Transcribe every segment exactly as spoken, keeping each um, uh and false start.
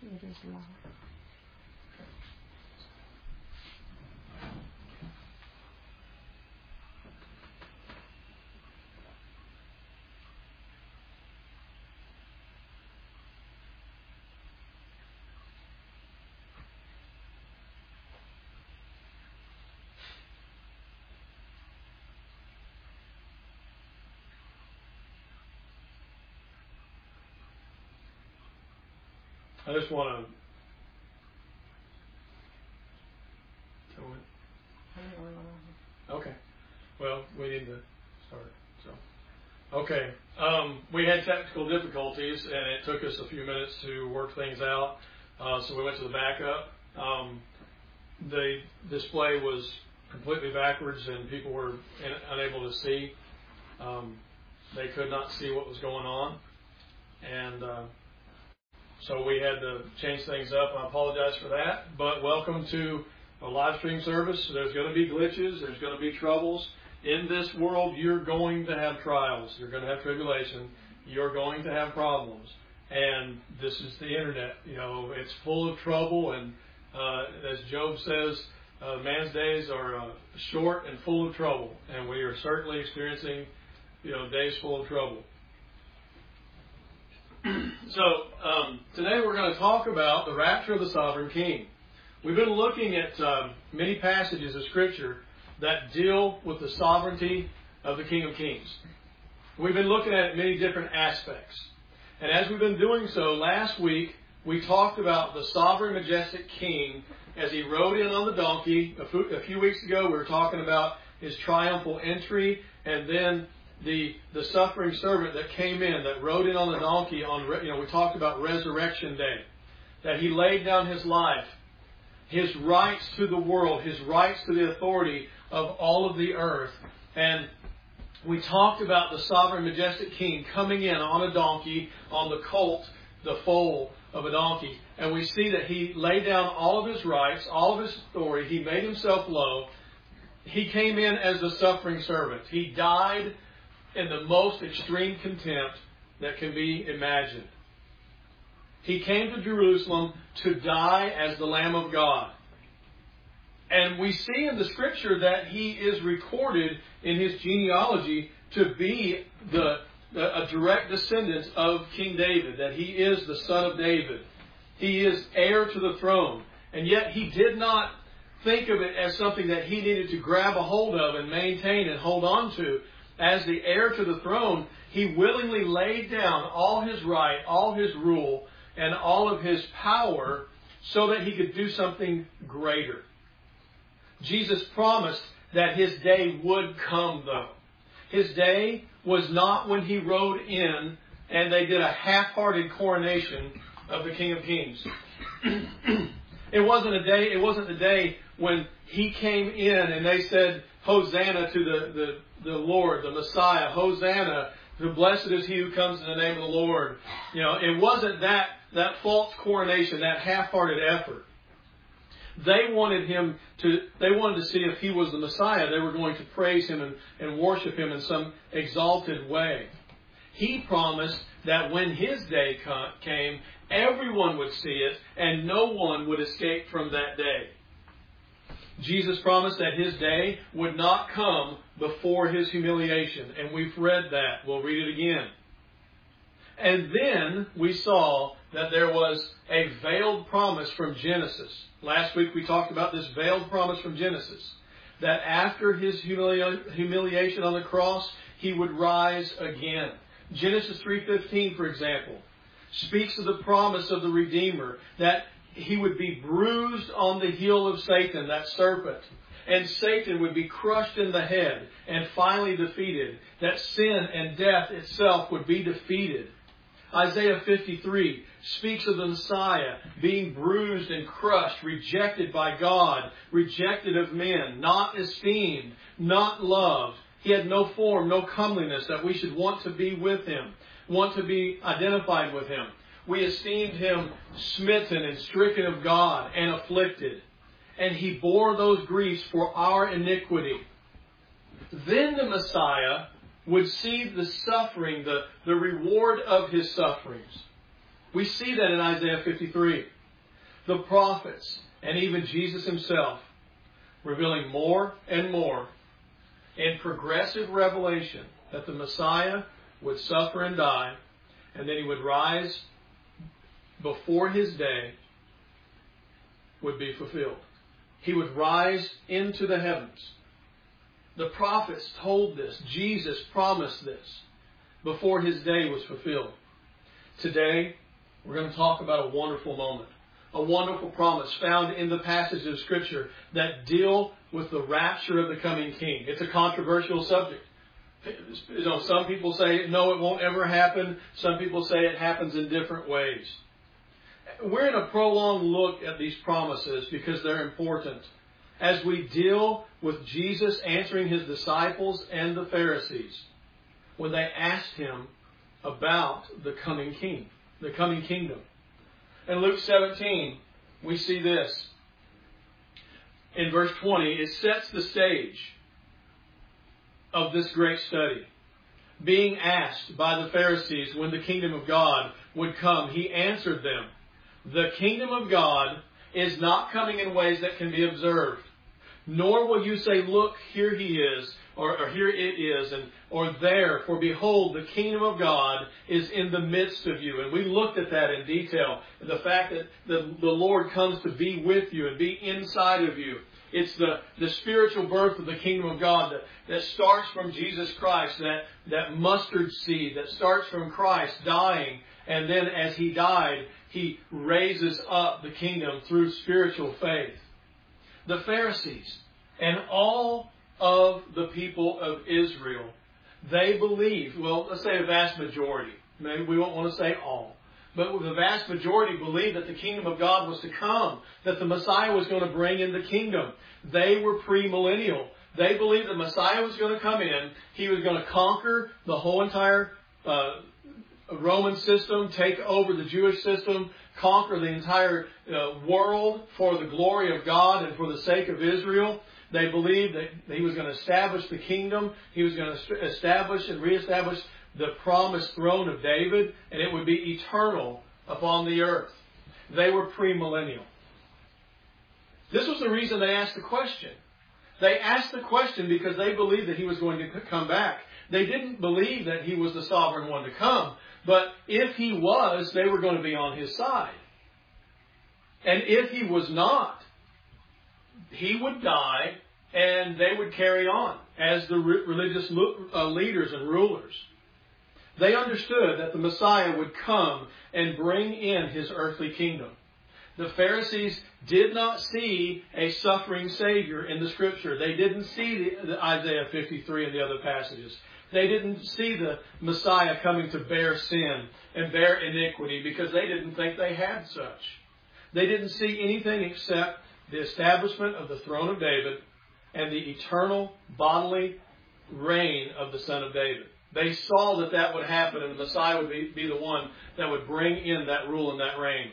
It is long. I just want to. Okay. Well, we need to start. So, okay. Um, we had technical difficulties, and it took us a few minutes to work things out. Uh, so we went to the backup. Um, the display was completely backwards, and people were in, unable to see. Um, they could not see what was going on, and. Uh, So we had to change things up. I apologize for that. But welcome to a live stream service. There's going to be glitches. There's going to be troubles. In this world, you're going to have trials. You're going to have tribulation. You're going to have problems. And this is the internet. You know, it's full of trouble. And uh, as Job says, uh, man's days are uh, short and full of trouble. And we are certainly experiencing, you know, days full of trouble. So, um, today we're going to talk about the rapture of the sovereign king. We've been looking at um, many passages of Scripture that deal with the sovereignty of the King of Kings. We've been looking at many different aspects. And as we've been doing so, last week we talked about the sovereign, majestic king as he rode in on the donkey. A few weeks ago we were talking about his triumphal entry, and then The, the suffering servant that came in, that rode in on the donkey on, you know, we talked about Resurrection Day, that he laid down his life, his rights to the world, his rights to the authority of all of the earth. And we talked about the sovereign, majestic king coming in on a donkey, on the colt, the foal of a donkey. And we see that he laid down all of his rights, all of his authority. He made himself low. He came in as a suffering servant. He died in the most extreme contempt that can be imagined. He came to Jerusalem to die as the Lamb of God. And we see in the Scripture that he is recorded in his genealogy to be the, the a direct descendant of King David, that he is the son of David. He is heir to the throne. And yet he did not think of it as something that he needed to grab a hold of and maintain and hold on to. As the heir to the throne, he willingly laid down all his right, all his rule, and all of his power so that he could do something greater. Jesus promised that his day would come, though. His day was not when he rode in and they did a half-hearted coronation of the King of Kings. It wasn't a day, it wasn't the day when he came in and they said, Hosanna to the, the, the Lord, the Messiah. Hosanna, the blessed is he who comes in the name of the Lord. You know, it wasn't that, that false coronation, that half-hearted effort. They wanted him to, they wanted to see if he was the Messiah. They were going to praise him and, and worship him in some exalted way. He promised that when his day came, everyone would see it and no one would escape from that day. Jesus promised that his day would not come before his humiliation. And we've read that. We'll read it again. And then we saw that there was a veiled promise from Genesis. Last week we talked about this veiled promise from Genesis. That after his humili- humiliation on the cross, he would rise again. Genesis three fifteen, for example, speaks of the promise of the Redeemer, that he would be bruised on the heel of Satan, that serpent. And Satan would be crushed in the head and finally defeated. That sin and death itself would be defeated. Isaiah fifty-three speaks of the Messiah being bruised and crushed, rejected by God, rejected of men, not esteemed, not loved. He had no form, no comeliness that we should want to be with him, want to be identified with him. We esteemed him smitten and stricken of God and afflicted. And he bore those griefs for our iniquity. Then the Messiah would see the suffering, the, the reward of his sufferings. We see that in Isaiah fifty-three. the prophets, and even Jesus himself, revealing more and more in progressive revelation that the Messiah would suffer and die, and then he would rise before his day would be fulfilled. He would rise into the heavens. The prophets told this. Jesus promised this before his day was fulfilled. Today, we're going to talk about a wonderful moment, a wonderful promise found in the passages of Scripture that deal with the rapture of the coming King. It's a controversial subject. You know, some people say, no, it won't ever happen. Some people say it happens in different ways. We're in a prolonged look at these promises because they're important as we deal with Jesus answering his disciples and the Pharisees when they asked him about the coming King, the coming kingdom. In Luke seventeen, we see this. In verse twenty, it sets the stage of this great study. Being asked by the Pharisees when the kingdom of God would come, he answered them, "The kingdom of God is not coming in ways that can be observed. Nor will you say, 'Look, here he is,' or, or 'here it is,' and or 'there.' For behold, the kingdom of God is in the midst of you." And we looked at that in detail. The fact that the, the Lord comes to be with you and be inside of you. It's the, the spiritual birth of the kingdom of God that, that starts from Jesus Christ, that, that mustard seed that starts from Christ dying. And then as he died, he raises up the kingdom through spiritual faith. The Pharisees and all of the people of Israel, they believed, well, let's say a vast majority. Maybe we won't want to say all. But the vast majority believed that the kingdom of God was to come, that the Messiah was going to bring in the kingdom. They were premillennial. They believed the Messiah was going to come in. He was going to conquer the whole entire uh, Roman system, take over the Jewish system, conquer the entire uh, world for the glory of God and for the sake of Israel. They believed that he was going to establish the kingdom. He was going to establish and reestablish the promised throne of David, and it would be eternal upon the earth. They were premillennial. This was the reason they asked the question. They asked the question because they believed that he was going to come back. They didn't believe that he was the sovereign one to come. But if he was, they were going to be on his side. And if he was not, he would die and they would carry on as the religious leaders and rulers. They understood that the Messiah would come and bring in his earthly kingdom. The Pharisees did not see a suffering Savior in the Scripture. They didn't see the, the Isaiah fifty-three and the other passages. They didn't see the Messiah coming to bear sin and bear iniquity because they didn't think they had such. They didn't see anything except the establishment of the throne of David and the eternal bodily reign of the Son of David. They saw that that would happen and the Messiah would be, be the one that would bring in that rule and that reign.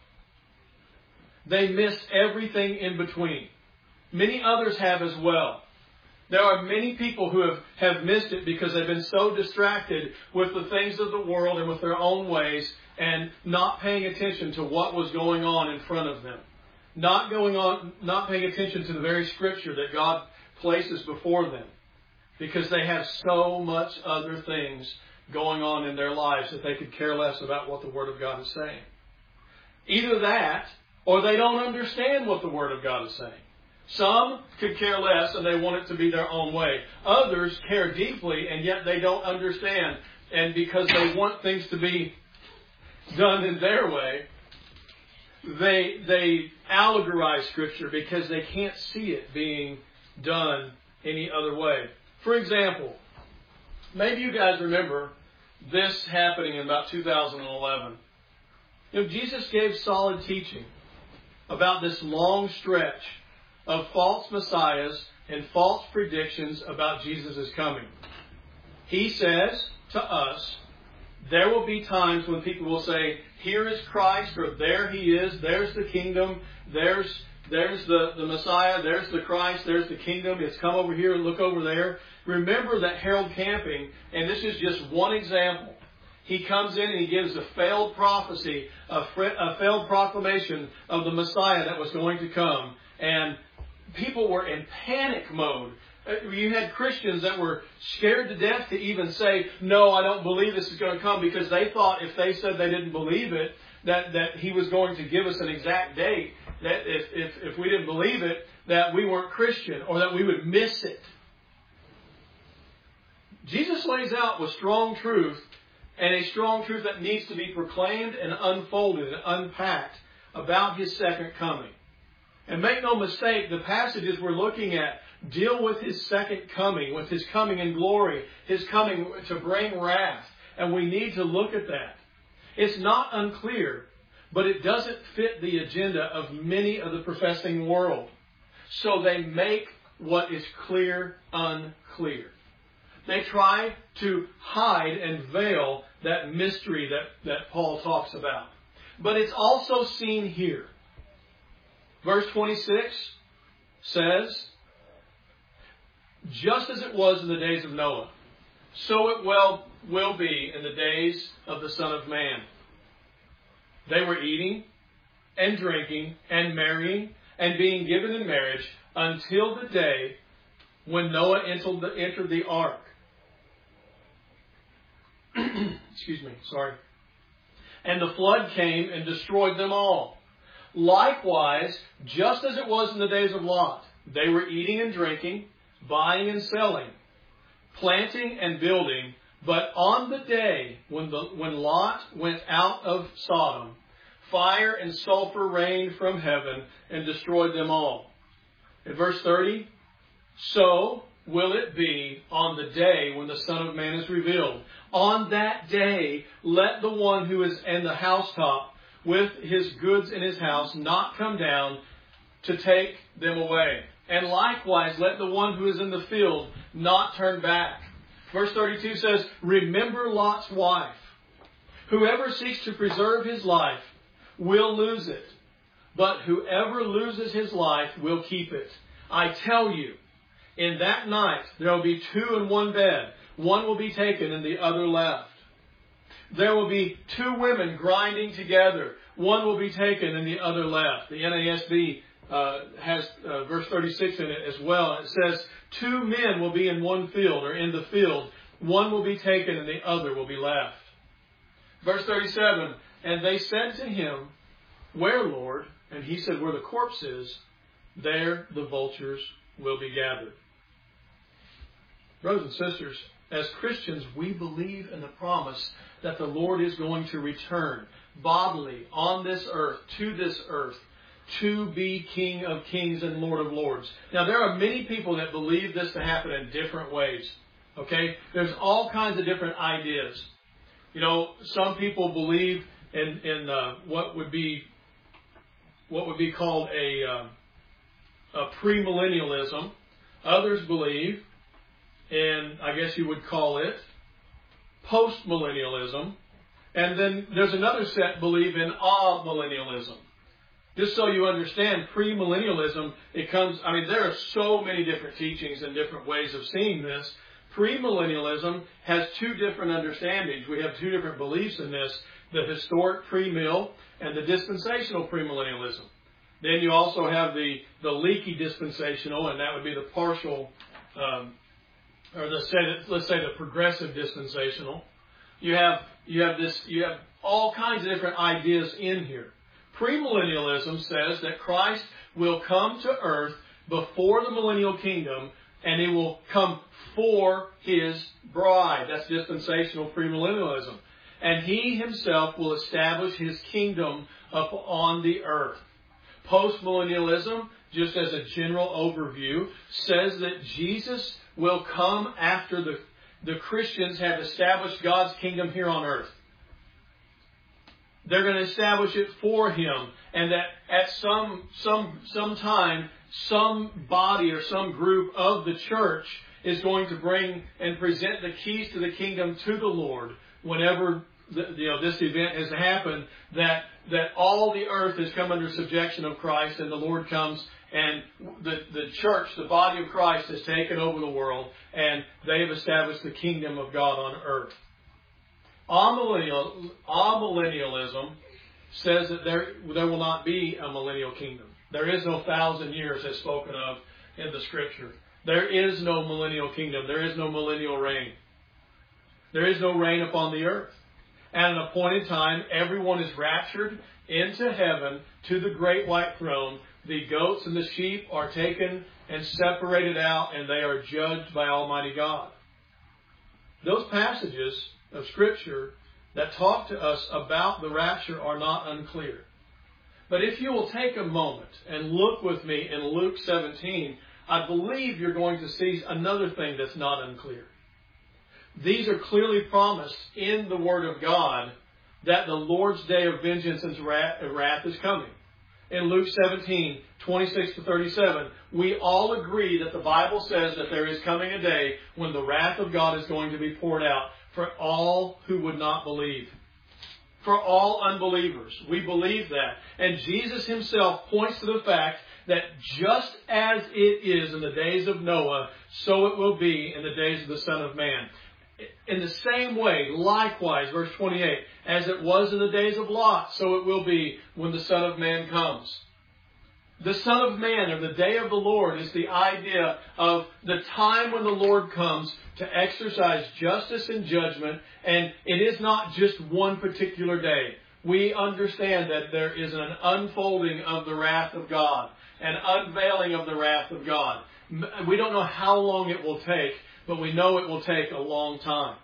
They missed everything in between. Many others have as well. There are many people who have, have missed it because they've been so distracted with the things of the world and with their own ways and not paying attention to what was going on in front of them. Not going on, not paying attention to the very Scripture that God places before them because they have so much other things going on in their lives that they could care less about what the Word of God is saying. Either that or they don't understand what the Word of God is saying. Some could care less and they want it to be their own way. Others care deeply and yet they don't understand. And because they want things to be done in their way, they they allegorize Scripture because they can't see it being done any other way. For example, maybe you guys remember this happening in about two thousand eleven. You know, Jesus gave solid teaching about this long stretch of false messiahs and false predictions about Jesus' coming. He says to us, there will be times when people will say, here is Christ, or there he is, there's the kingdom, there's there's the, the Messiah, there's the Christ, there's the kingdom, it's come over here and look over there. Remember that Harold Camping, and this is just one example, he comes in and he gives a failed prophecy, a, a failed proclamation of the Messiah that was going to come. And people were in panic mode. You had Christians that were scared to death to even say, no, I don't believe this is going to come, because they thought if they said they didn't believe it, that, that he was going to give us an exact date, that if, if, if we didn't believe it, that we weren't Christian or that we would miss it. Jesus lays out with strong truth, and a strong truth that needs to be proclaimed and unfolded and unpacked about His second coming. And make no mistake, the passages we're looking at deal with His second coming, with His coming in glory, His coming to bring wrath. And we need to look at that. It's not unclear, but it doesn't fit the agenda of many of the professing world. So they make what is clear unclear. They try to hide and veil that mystery that, that Paul talks about. But it's also seen here. Verse twenty-six says, just as it was in the days of Noah, so it well will be in the days of the Son of Man. They were eating and drinking and marrying and being given in marriage until the day when Noah entered the, entered the ark. Excuse me, sorry. And the flood came and destroyed them all. Likewise, just as it was in the days of Lot, they were eating and drinking, buying and selling, planting and building. But on the day when, the, when Lot went out of Sodom, fire and sulfur rained from heaven and destroyed them all. In verse thirty, so will it be on the day when the Son of Man is revealed. On that day, let the one who is in the housetop with his goods in his house not come down to take them away. And likewise, let the one who is in the field not turn back. Verse thirty-two says, remember Lot's wife. Whoever seeks to preserve his life will lose it. But whoever loses his life will keep it. I tell you, in that night there will be two in one bed. One will be taken and the other left. There will be two women grinding together. One will be taken and the other left. The N A S B uh, has uh, verse thirty-six in it as well. It says, two men will be in one field or in the field. One will be taken and the other will be left. Verse thirty-seven, and they said to him, where, Lord? And he said, where the corpse is, there the vultures will be gathered. Brothers and sisters, as Christians, we believe in the promise that the Lord is going to return bodily on this earth, to this earth, to be King of Kings and Lord of Lords. Now, there are many people that believe this to happen in different ways. Okay? There's all kinds of different ideas. You know, some people believe in, in uh, what would be what would be called a, uh, a premillennialism. Others believe in, I guess you would call it, postmillennialism. And then there's another set believe in amillennialism. Just so you understand, premillennialism, it comes, I mean, there are so many different teachings and different ways of seeing this. Premillennialism has two different understandings. We have two different beliefs in this, the historic premill and the dispensational premillennialism. Then you also have the, the leaky dispensational, and that would be the partial, um, or the, let's say the progressive dispensational. You have, you have this, you have all kinds of different ideas in here. Premillennialism says that Christ will come to earth before the millennial kingdom, and He will come for His bride. That's dispensational premillennialism. And He Himself will establish His kingdom upon the earth. Postmillennialism, just as a general overview, says that Jesus will come after the, the Christians have established God's kingdom here on earth. They're going to establish it for Him, and that at some some some time, some body or some group of the church is going to bring and present the keys to the kingdom to the Lord whenever the, you know this event has happened. That that all the earth has come under subjection of Christ, and the Lord comes, and the the church, the body of Christ, has taken over the world, and they have established the kingdom of God on earth. Amillennial, amillennialism says that there, there will not be a millennial kingdom. There is no thousand years as spoken of in the Scripture. There is no millennial kingdom. There is no millennial reign. There is no reign upon the earth. At an appointed time, everyone is raptured into heaven to the great white throne. The goats and the sheep are taken and separated out, and they are judged by Almighty God. Those passages of Scripture that talk to us about the rapture are not unclear. But if you will take a moment and look with me in Luke seventeen, I believe you're going to see another thing that's not unclear. These are clearly promised in the Word of God that the Lord's day of vengeance and wrath is coming. In Luke seventeen, twenty-six to thirty-seven, we all agree that the Bible says that there is coming a day when the wrath of God is going to be poured out for all who would not believe. For all unbelievers. We believe that. And Jesus himself points to the fact that just as it is in the days of Noah, so it will be in the days of the Son of Man. In the same way, likewise, verse twenty-eight, as it was in the days of Lot, so it will be when the Son of Man comes. The Son of Man, or the day of the Lord, is the idea of the time when the Lord comes to exercise justice and judgment, and it is not just one particular day. We understand that there is an unfolding of the wrath of God, an unveiling of the wrath of God. We don't know how long it will take, but we know it will take a long time.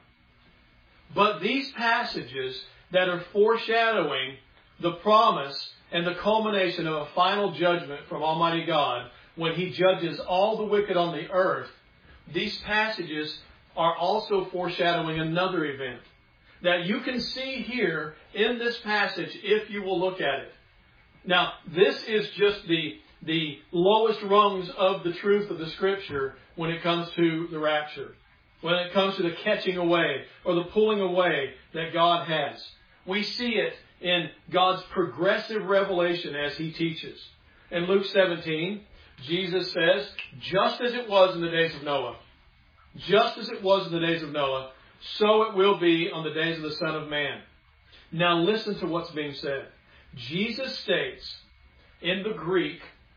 But these passages that are foreshadowing the promise and the culmination of a final judgment from Almighty God when He judges all the wicked on the earth, these passages are also foreshadowing another event that you can see here in this passage if you will look at it. Now, this is just the, the lowest rungs of the truth of the Scripture when it comes to the rapture, when it comes to the catching away or the pulling away that God has. We see it in God's progressive revelation as He teaches. In Luke seventeen, Jesus says, just as it was in the days of Noah, just as it was in the days of Noah, so it will be on the days of the Son of Man. Now listen to what's being said. Jesus states in the Greek,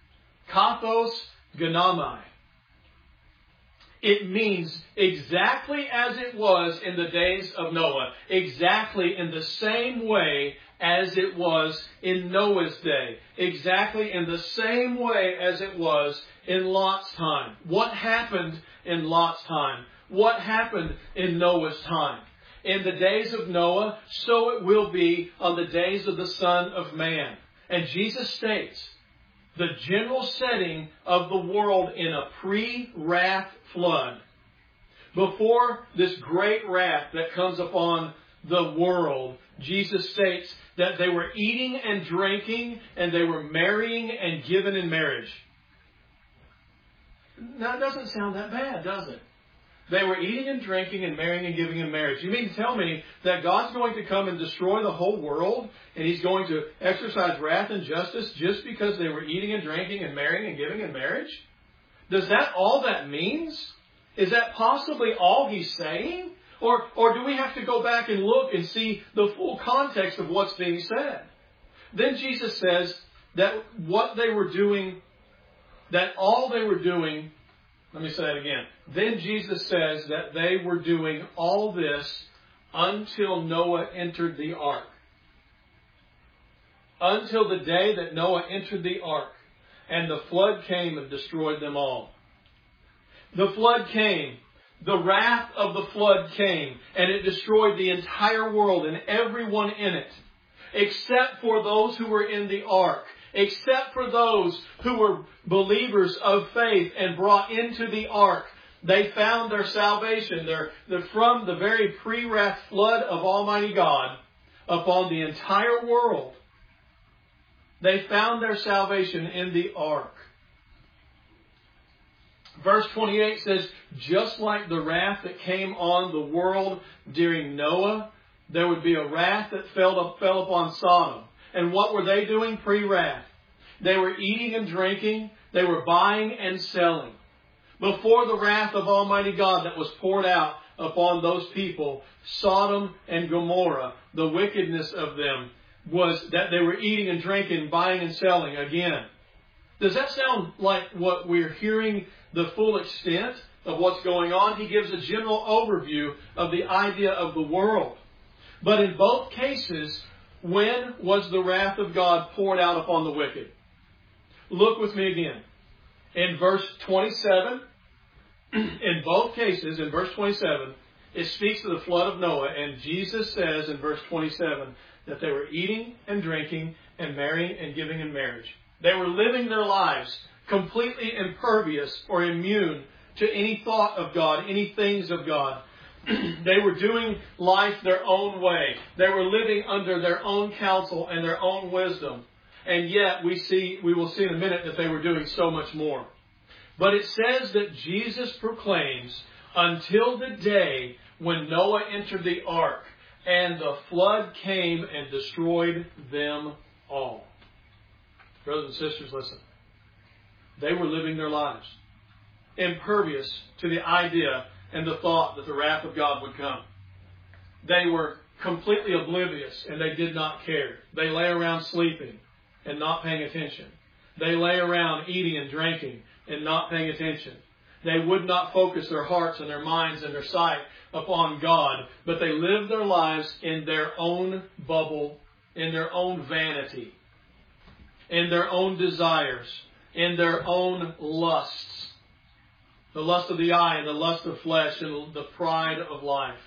kathos gonamai. It means exactly as it was in the days of Noah, exactly in the same way as it was in Noah's day, exactly in the same way as it was in Lot's time. What happened in Lot's time? What happened in Noah's time? In the days of Noah, so it will be on the days of the Son of Man. And Jesus states the general setting of the world in a pre-wrath flood. Before this great wrath that comes upon the world, Jesus states that they were eating and drinking and they were marrying and given in marriage. Now, it doesn't sound that bad, does it? They were eating and drinking and marrying and giving in marriage. You mean to tell me that God's going to come and destroy the whole world and He's going to exercise wrath and justice just because they were eating and drinking and marrying and giving in marriage? Does that all that means? Is that possibly all He's saying? Or, or do we have to go back and look and see the full context of what's being said? Then Jesus says that what they were doing, that all they were doing, let me say that again. Then Jesus says that they were doing all this until Noah entered the ark. Until the day that Noah entered the ark and the flood came and destroyed them all. The flood came. The wrath of the flood came and it destroyed the entire world and everyone in it, except for those who were in the ark, except for those who were believers of faith and brought into the ark. They found their salvation they're, they're from the very pre-wrath flood of Almighty God upon the entire world. They found their salvation in the ark. Verse twenty-eight says, just like the wrath that came on the world during Noah, there would be a wrath that fell, up, fell upon Sodom. And what were they doing pre-wrath? They were eating and drinking. They were buying and selling. Before the wrath of Almighty God that was poured out upon those people, Sodom and Gomorrah, the wickedness of them was that they were eating and drinking, buying and selling again. Does that sound like what we're hearing the full extent of what's going on? He gives a general overview of the idea of the world. But in both cases, when was the wrath of God poured out upon the wicked? Look with me again. In verse twenty-seven, in both cases, in verse twenty-seven, it speaks of the flood of Noah. And Jesus says in verse twenty-seven that they were eating and drinking and marrying and giving in marriage. They were living their lives completely impervious or immune to any thought of God, any things of God. They were doing life their own way. They were living under their own counsel and their own wisdom. And yet we see, we will see in a minute that they were doing so much more. But it says that Jesus proclaims until the day when Noah entered the ark and the flood came and destroyed them all. Brothers and sisters, listen. They were living their lives impervious to the idea and the thought that the wrath of God would come. They were completely oblivious and they did not care. They lay around sleeping and not paying attention. They lay around eating and drinking and not paying attention. They would not focus their hearts and their minds and their sight upon God, but they lived their lives in their own bubble, in their own vanity, in their own desires, in their own lusts. The lust of the eye and the lust of flesh and the pride of life.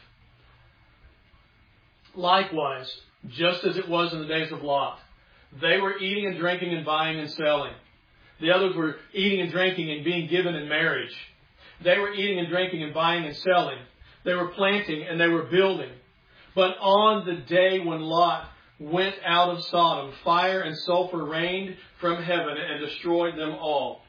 Likewise, just as it was in the days of Lot, they were eating and drinking and buying and selling. The others were eating and drinking and being given in marriage. They were eating and drinking and buying and selling. They were planting and they were building. But on the day when Lot went out of Sodom, fire and sulfur rained from heaven and destroyed them all.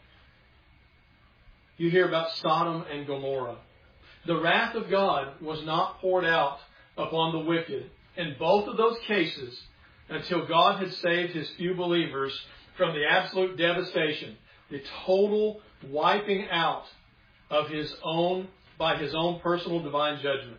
You hear about Sodom and Gomorrah. The wrath of God was not poured out upon the wicked in both of those cases until God had saved His few believers from the absolute devastation, the total wiping out of His own, by His own personal divine judgment.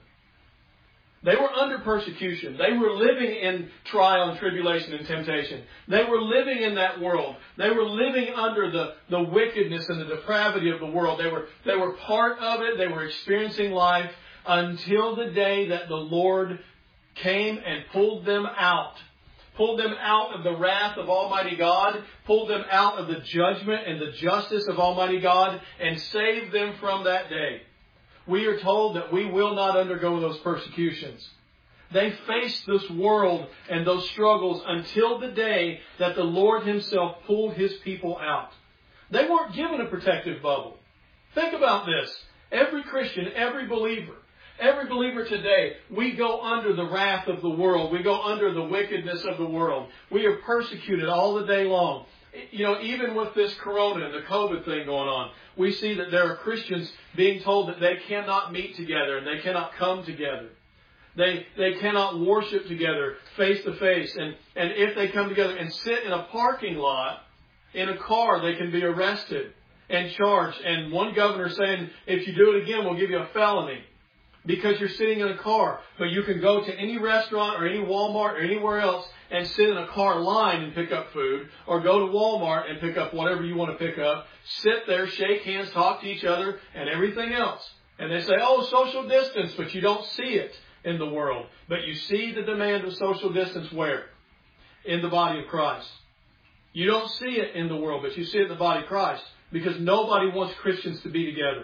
They were under persecution. They were living in trial and tribulation and temptation. They were living in that world. They were living under the, the wickedness and the depravity of the world. They were, they were part of it. They were experiencing life until the day that the Lord came and pulled them out. Pulled them out of the wrath of Almighty God. Pulled them out of the judgment and the justice of Almighty God. And saved them from that day. We are told that we will not undergo those persecutions. They faced this world and those struggles until the day that the Lord Himself pulled His people out. They weren't given a protective bubble. Think about this. Every Christian, every believer, every believer today, we go under the wrath of the world. We go under the wickedness of the world. We are persecuted all the day long. You know, even with this corona and the COVID thing going on, we see that there are Christians being told that they cannot meet together and they cannot come together. They they cannot worship together face to face. And, and if they come together and sit in a parking lot, in a car, they can be arrested and charged. And one governor saying, if you do it again, we'll give you a felony. Because you're sitting in a car. But you can go to any restaurant or any Walmart or anywhere else and sit in a car line and pick up food. Or go to Walmart and pick up whatever you want to pick up. Sit there, shake hands, talk to each other, and everything else. And they say, oh, social distance, but you don't see it in the world. But you see the demand of social distance where? In the body of Christ. You don't see it in the world, but you see it in the body of Christ. Because nobody wants Christians to be together.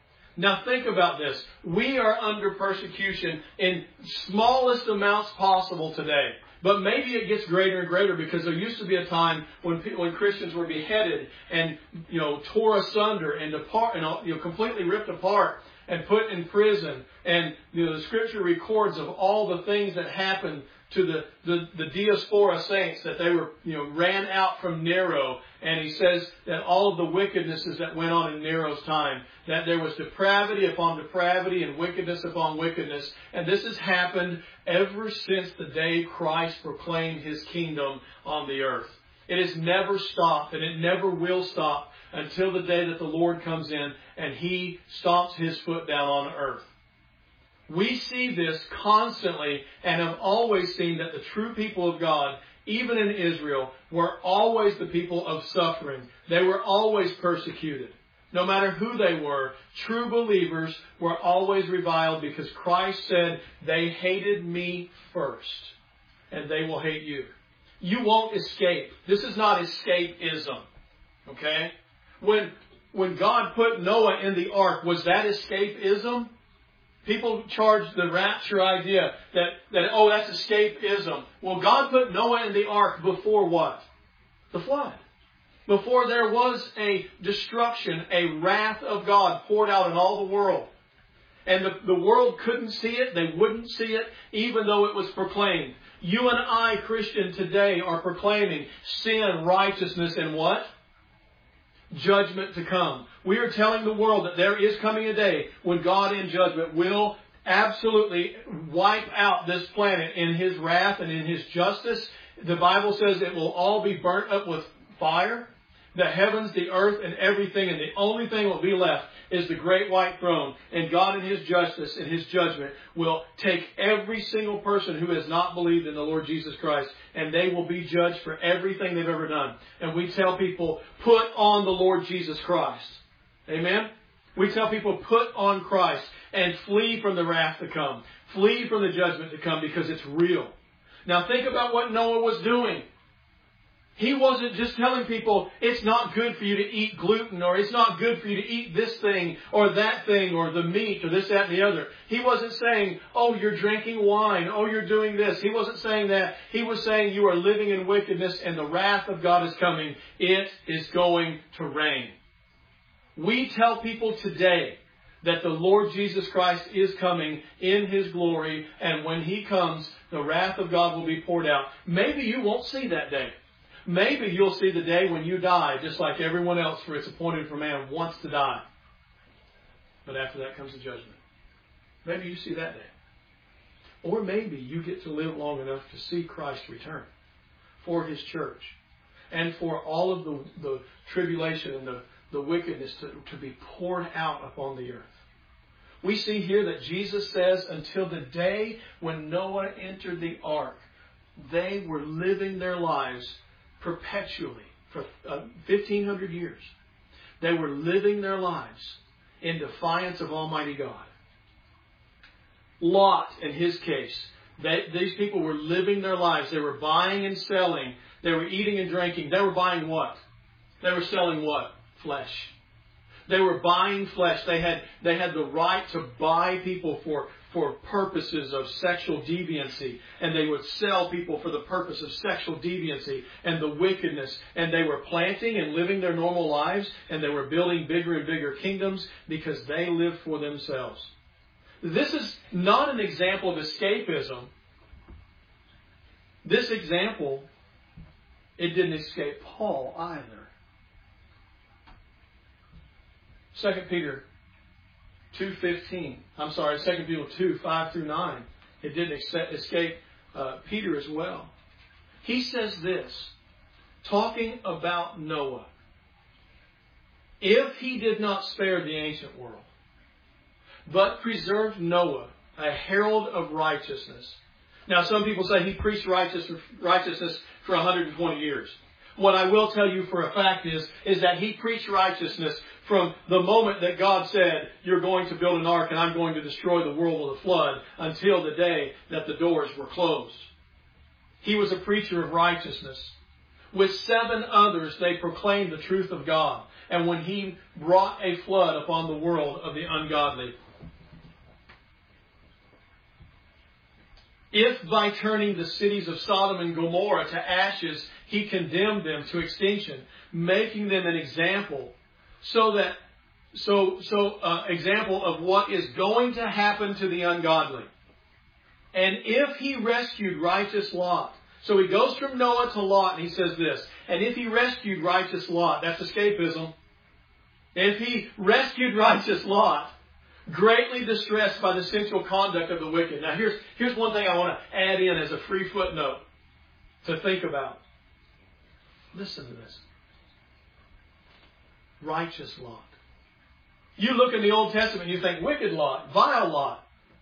Now think about this. We are under persecution in smallest amounts possible today. But maybe it gets greater and greater because there used to be a time when when Christians were beheaded and, you know, tore asunder and apart, and, you know, completely ripped apart and put in prison. And, you know, the Scripture records of all the things that happened to the, the, the diaspora saints, that they were, you know, ran out from Nero. And he says that all of the wickednesses that went on in Nero's time, that there was depravity upon depravity and wickedness upon wickedness. And this has happened ever since the day Christ proclaimed His kingdom on the earth. It has never stopped, and it never will stop until the day that the Lord comes in and He stomps His foot down on earth. We see this constantly and have always seen that the true people of God, even in Israel, were always the people of suffering. They were always persecuted. No matter who they were, true believers were always reviled because Christ said, they hated me first, and they will hate you. You won't escape. This is not escapism. Okay? When, when God put Noah in the ark, was that escapism? People charge the rapture idea that, that, oh, that's escapism. Well, God put Noah in the ark before what? The flood. Before there was a destruction, a wrath of God poured out in all the world. And the, the world couldn't see it. They wouldn't see it, even though it was proclaimed. You and I, Christian, today are proclaiming sin, righteousness, and what? Judgment to come. We are telling the world that there is coming a day when God in judgment will absolutely wipe out this planet in His wrath and in His justice. The Bible says it will all be burnt up with fire. The heavens, the earth, and everything, and the only thing that will be left is the great white throne. And God in His justice and His judgment will take every single person who has not believed in the Lord Jesus Christ, and they will be judged for everything they've ever done. And we tell people, put on the Lord Jesus Christ. Amen? We tell people, put on Christ and flee from the wrath to come. Flee from the judgment to come, because it's real. Now think about what Noah was doing. He wasn't just telling people, it's not good for you to eat gluten, or it's not good for you to eat this thing or that thing or the meat or this, that, and the other. He wasn't saying, oh, you're drinking wine. Oh, you're doing this. He wasn't saying that. He was saying you are living in wickedness and the wrath of God is coming. It is going to rain. We tell people today that the Lord Jesus Christ is coming in His glory, and when He comes, the wrath of God will be poured out. Maybe you won't see that day. Maybe you'll see the day when you die, just like everyone else, for it's appointed for man wants to die. But after that comes the judgment. Maybe you see that day. Or maybe you get to live long enough to see Christ return for His church, and for all of the, the tribulation and the, the wickedness to, to be poured out upon the earth. We see here that Jesus says, until the day when Noah entered the ark, they were living their lives perpetually for uh, fifteen hundred years. They were living their lives in defiance of Almighty God. Lot, in his case, they, these people were living their lives. They were buying and selling. They were eating and drinking. They were buying what? They were selling what? Flesh. They were buying flesh. They had, they had the right to buy people for, for purposes of sexual deviancy. And they would sell people for the purpose of sexual deviancy and the wickedness. And they were planting and living their normal lives. And they were building bigger and bigger kingdoms because they lived for themselves. This is not an example of escapism. This example, it didn't escape Paul either. Second Peter two fifteen. I'm sorry, Second Peter two, five through nine. It didn't escape uh, Peter as well. He says this, talking about Noah. If he did not spare the ancient world, but preserved Noah, a herald of righteousness. Now, some people say he preached righteous, righteousness for one hundred twenty years. What I will tell you for a fact is, is that he preached righteousness from the moment that God said, you're going to build an ark and I'm going to destroy the world with a flood, until the day that the doors were closed. He was a preacher of righteousness. With seven others, they proclaimed the truth of God. And when he brought a flood upon the world of the ungodly, if by turning the cities of Sodom and Gomorrah to ashes, he condemned them to extinction, making them an example, so that, so, so, uh, example of what is going to happen to the ungodly. And if he rescued righteous Lot, so he goes from Noah to Lot and he says this, and if he rescued righteous Lot, that's escapism. If he rescued righteous Lot, greatly distressed by the sensual conduct of the wicked. Now here's, here's one thing I want to add in as a free footnote to think about. Listen to this. Righteous Lot. You look in the Old Testament and you think wicked Lot, vile Lot.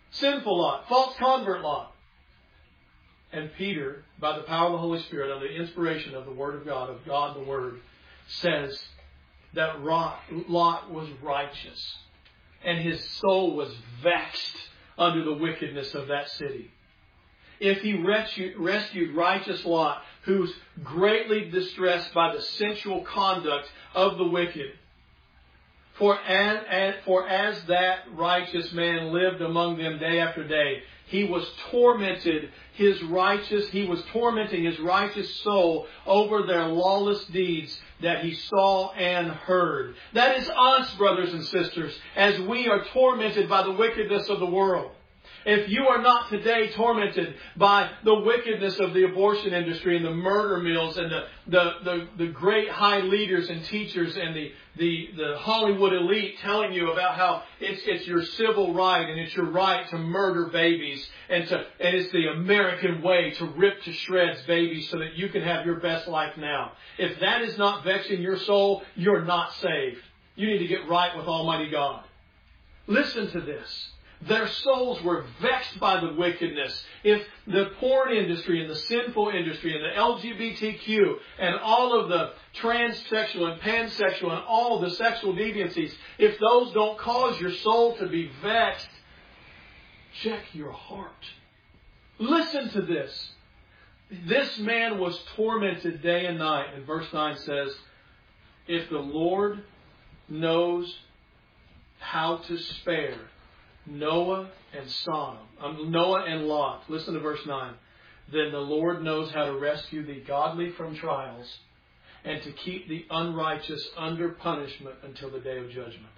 sinful Lot, false convert Lot. And Peter, by the power of the Holy Spirit, under the inspiration of the Word of God, of God the Word, says that Lot was righteous. And his soul was vexed under the wickedness of that city. If he rescued, rescued righteous Lot, who's greatly distressed by the sensual conduct of the wicked, for as, as, for as that righteous man lived among them day after day, he was tormented, his righteous, he was tormenting his righteous soul over their lawless deeds that he saw and heard. That is us, brothers and sisters, as we are tormented by the wickedness of the world. If you are not today tormented by the wickedness of the abortion industry and the murder mills and the, the, the, the great high leaders and teachers and the, the, the Hollywood elite telling you about how it's, it's your civil right and it's your right to murder babies and, to, and it's the American way to rip to shreds babies so that you can have your best life now. If that is not vexing your soul, you're not saved. You need to get right with Almighty God. Listen to this. Their souls were vexed by the wickedness. If the porn industry and the sinful industry and the L G B T Q and all of the transsexual and pansexual and all of the sexual deviancies, if those don't cause your soul to be vexed, check your heart. Listen to this. This man was tormented day and night. And verse nine says, if the Lord knows how to spare Noah and Sodom, um, Noah and Lot, listen to verse nine, then the Lord knows how to rescue the godly from trials and to keep the unrighteous under punishment until the day of judgment.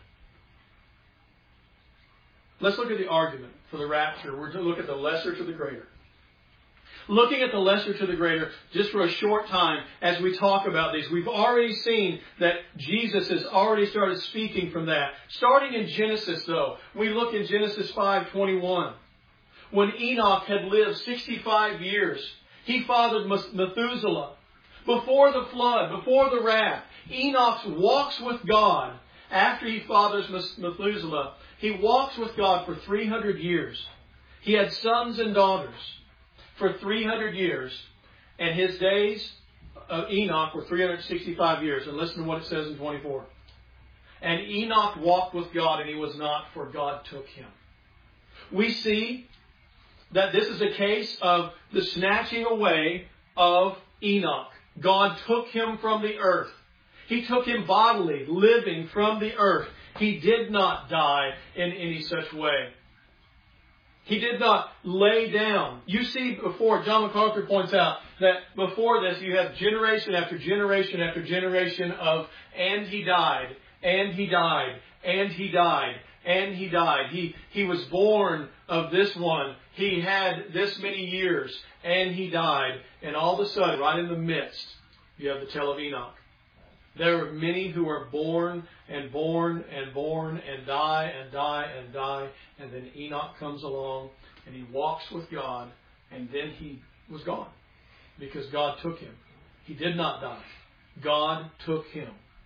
Let's look at the argument for the rapture. We're going to look at the lesser to the greater. Looking at the lesser to the greater just for a short time as we talk about these. We've already seen that Jesus has already started speaking from that. Starting in Genesis, though, we look in Genesis five twenty-one. When Enoch had lived sixty-five years, he fathered Methuselah. Before the flood, before the wrath, Enoch walks with God. After he fathers Methuselah, he walks with God for three hundred years. He had sons and daughters for three hundred years, and his days of Enoch were three hundred sixty-five years. And listen to what it says in twenty-four. And Enoch walked with God, and he was not, for God took him. We see that this is a case of the snatching away of Enoch. God took him from the earth. He took him bodily, living from the earth. He did not die in any such way. He did not lay down. You see before, John MacArthur points out that before this you have generation after generation after generation of, and he died, and he died, and he died, and he died. He, he was born of this one. He had this many years, and he died. And all of a sudden, right in the midst, you have the tale of Enoch. There are many who are born and born and born and die and die and die. And then Enoch comes along and he walks with God. And then he was gone because God took him. He did not die. God took him.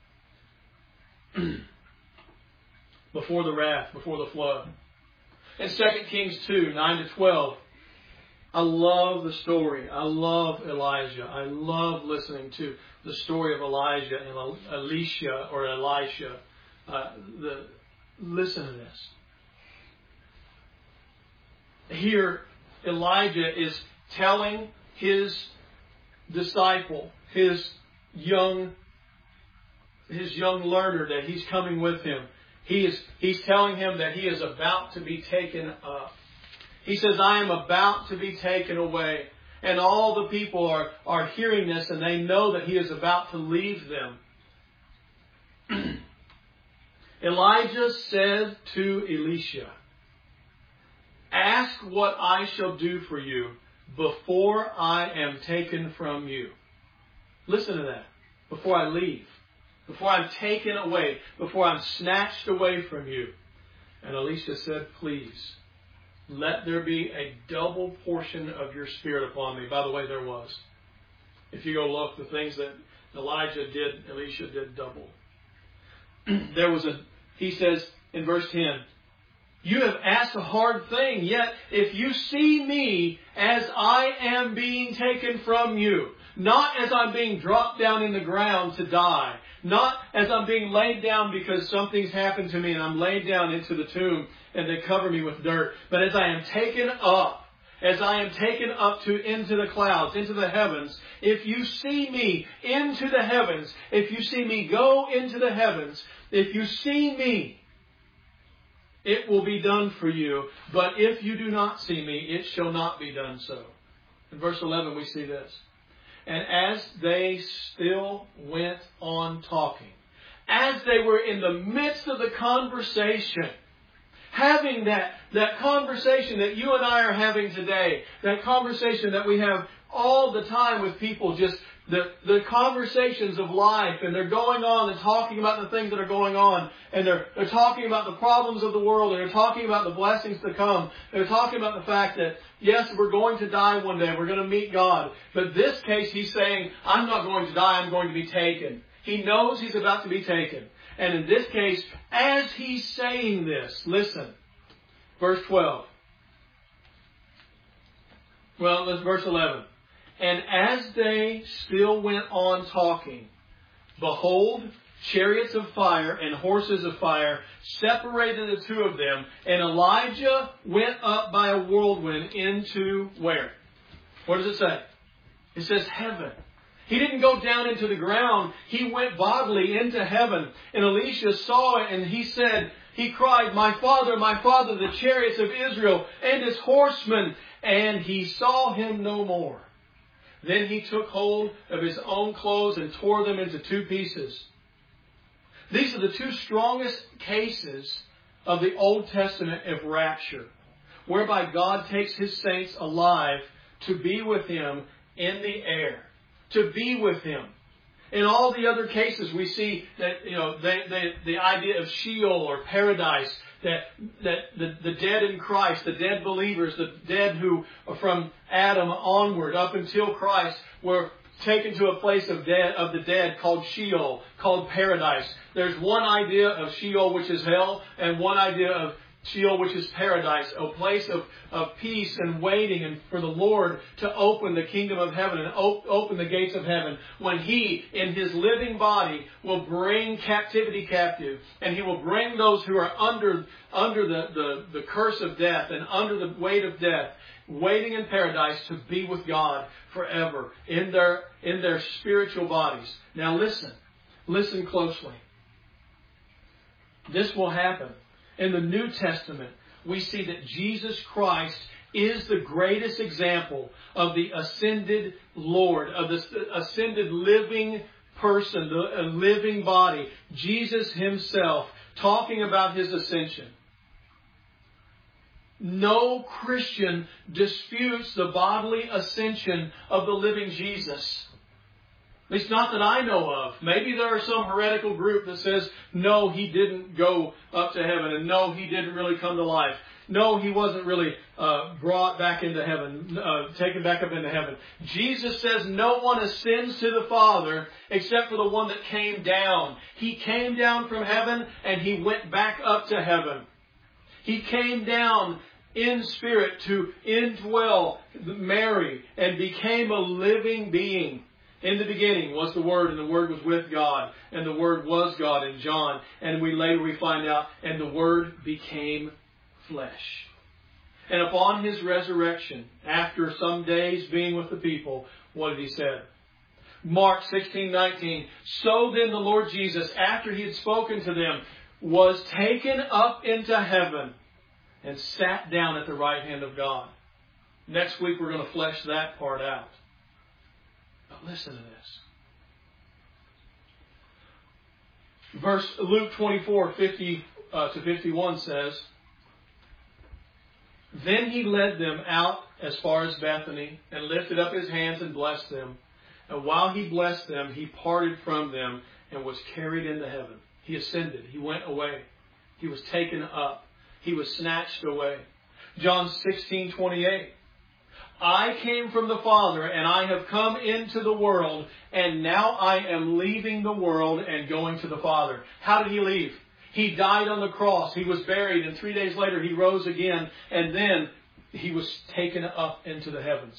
Before the wrath, before the flood. In Second Kings two, nine to twelve, I love the story. I love Elijah. I love listening to the story of Elijah and Elisha or Elisha. Uh, the, listen to this. Here, Elijah is telling his disciple, his young, his young learner that he's coming with him. He is, he's telling him that he is about to be taken up. He says, I am about to be taken away. And all the people are, are hearing this and they know that he is about to leave them. Elijah said to Elisha, ask what I shall do for you before I am taken from you. Listen to that. Before I leave. Before I'm taken away. Before I'm snatched away from you. And Elisha said, please, let there be a double portion of your spirit upon me. By the way, there was. If you go look, the things that Elijah did, Elisha did double. There was a, he says in verse ten, You have asked a hard thing, yet if you see me as I am being taken from you, not as I'm being dropped down in the ground to die, not as I'm being laid down because something's happened to me and I'm laid down into the tomb and they cover me with dirt, but as I am taken up, as I am taken up to into the clouds, into the heavens, if you see me into the heavens, if you see me go into the heavens, if you see me, it will be done for you. But if you do not see me, it shall not be done so. In verse eleven we see this. And as they still went on talking, as they were in the midst of the conversation, having that, that conversation that you and I are having today, that conversation that we have all the time with people, just the, the conversations of life, and they're going on and talking about the things that are going on, and they're, they're talking about the problems of the world, and they're talking about the blessings to come. They're talking about the fact that, yes, we're going to die one day, we're going to meet God. But this case, he's saying, I'm not going to die, I'm going to be taken. He knows he's about to be taken. And in this case, as he's saying this, listen, verse twelve. Well, let's verse eleven. And as they still went on talking, behold, chariots of fire and horses of fire separated the two of them, and Elijah went up by a whirlwind into where? What does it say? It says heaven. He didn't go down into the ground. He went bodily into heaven. And Elisha saw it, and he said, he cried, My father, my father, the chariots of Israel and his horsemen. And he saw him no more. Then he took hold of his own clothes and tore them into two pieces. These are the two strongest cases of the Old Testament of rapture, whereby God takes His saints alive to be with Him in the air, to be with Him. In all the other cases, we see that, you know, they, they, the idea of Sheol or paradise, that that the, the dead in Christ, the dead believers, the dead who are from Adam onward up until Christ were taken to a place of dead of the dead called Sheol, called paradise. There's one idea of Sheol, which is hell, and one idea of Sheol, which is paradise, a place of, of peace and waiting and for the Lord to open the kingdom of heaven and op- open the gates of heaven when He, in His living body, will bring captivity captive, and He will bring those who are under, under the, the, the curse of death and under the weight of death, waiting in paradise to be with God forever in their, in their spiritual bodies. Now listen, listen closely. This will happen. In the New Testament, we see that Jesus Christ is the greatest example of the ascended Lord, of the ascended living person, the living body. Jesus Himself talking about His ascension. No Christian disputes the bodily ascension of the living Jesus. At least not that I know of. Maybe there are some heretical group that says, no, He didn't go up to heaven, and no, He didn't really come to life. No, He wasn't really uh, brought back into heaven, uh, taken back up into heaven. Jesus says no one ascends to the Father except for the one that came down. He came down from heaven, and He went back up to heaven. He came down in spirit to indwell Mary and became a living being. In the beginning was the Word, and the Word was with God, and the Word was God in John. And we later we find out, and the Word became flesh. And upon His resurrection, after some days being with the people, what did He say? Mark sixteen nineteen. So then the Lord Jesus, after He had spoken to them, was taken up into heaven and sat down at the right hand of God. Next week we're going to flesh that part out. But listen to this. Verse Luke twenty-four, fifty uh, to fifty-one says, Then He led them out as far as Bethany and lifted up His hands and blessed them. And while He blessed them, He parted from them and was carried into heaven. He ascended. He went away. He was taken up. He was snatched away. John sixteen twenty-eight. I came from the Father, and I have come into the world, and now I am leaving the world and going to the Father. How did He leave? He died on the cross. He was buried. And three days later, He rose again. And then He was taken up into the heavens.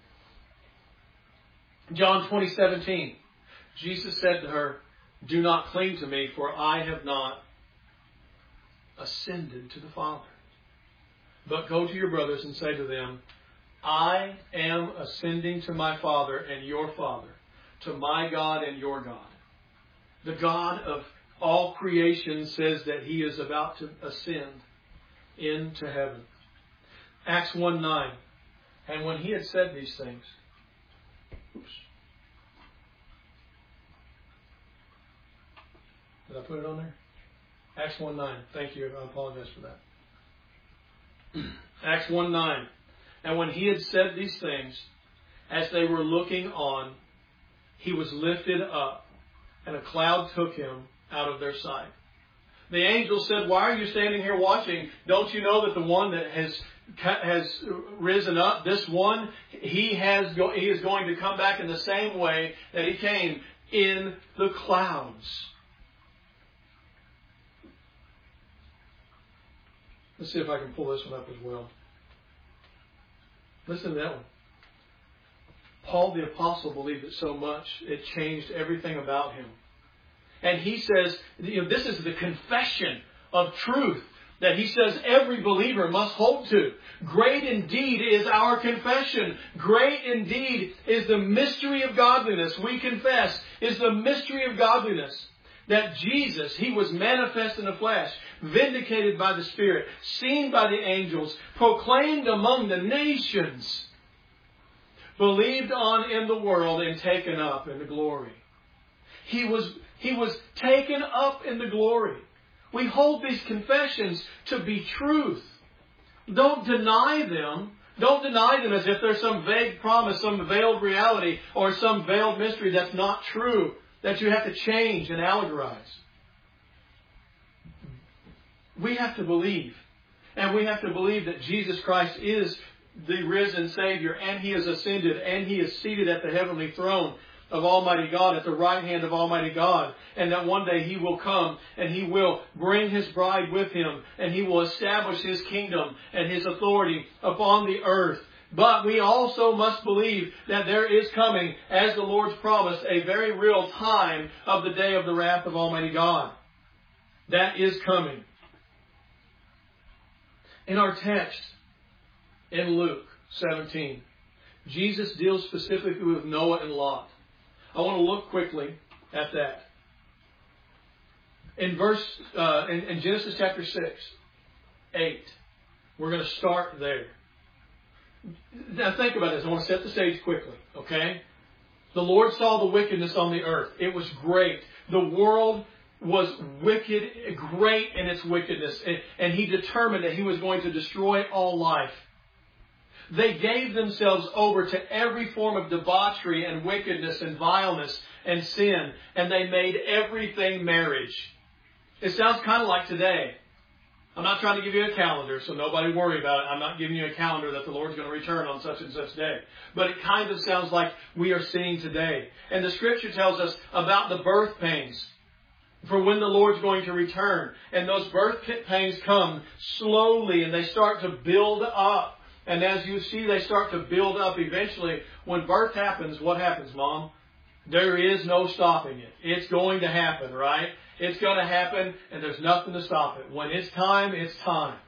John twenty seventeen. Jesus said to her, "Do not cling to me, for I have not ascended to the Father. But go to your brothers and say to them, I am ascending to my Father and your Father, to my God and your God." The God of all creation says that He is about to ascend into heaven. Acts one nine. And when He had said these things, oops. Did I put it on there? Acts one nine. Thank you. I apologize for that. Acts one nine. And when He had said these things, as they were looking on, He was lifted up, and a cloud took Him out of their sight. The angel said, "Why are you standing here watching? Don't you know that the one that has has risen up, this one, he has go, he is going to come back in the same way that He came, in the clouds." Let's see if I can pull this one up as well. Listen to that one. Paul the Apostle believed it so much, it changed everything about him. And he says, you know, this is the confession of truth that he says every believer must hold to. Great indeed is our confession. Great indeed is the mystery of godliness. We confess is the mystery of godliness. That Jesus, He was manifest in the flesh, vindicated by the Spirit, seen by the angels, proclaimed among the nations, believed on in the world, and taken up into glory. He was, he was taken up into glory. We hold these confessions to be truth. Don't deny them. Don't deny them as if there's some vague promise, some veiled reality, or some veiled mystery that's not true, that you have to change and allegorize. We have to believe. And we have to believe that Jesus Christ is the risen Savior, and He is ascended, and He is seated at the heavenly throne of Almighty God, at the right hand of Almighty God, and that one day He will come and He will bring His bride with Him, and He will establish His kingdom and His authority upon the earth. But we also must believe that there is coming, as the Lord's promised, a very real time of the day of the wrath of Almighty God. That is coming. In our text, in Luke seventeen, Jesus deals specifically with Noah and Lot. I want to look quickly at that. In verse, uh, in, in Genesis chapter six, eight, we're going to start there. Now think about this. I want to set the stage quickly, okay? The Lord saw the wickedness on the earth. It was great. The world was wicked, great in its wickedness. And He determined that He was going to destroy all life. They gave themselves over to every form of debauchery and wickedness and vileness and sin. And they made everything marriage. It sounds kind of like today. I'm not trying to give you a calendar, so nobody worry about it. I'm not giving you a calendar that the Lord's going to return on such and such day. But it kind of sounds like we are seeing today. And the Scripture tells us about the birth pains for when the Lord's going to return. And those birth pains come slowly, and they start to build up. And as you see, they start to build up eventually. When birth happens, what happens, Mom? There is no stopping it. It's going to happen, right? It's going to happen, and there's nothing to stop it. When it's time, it's time.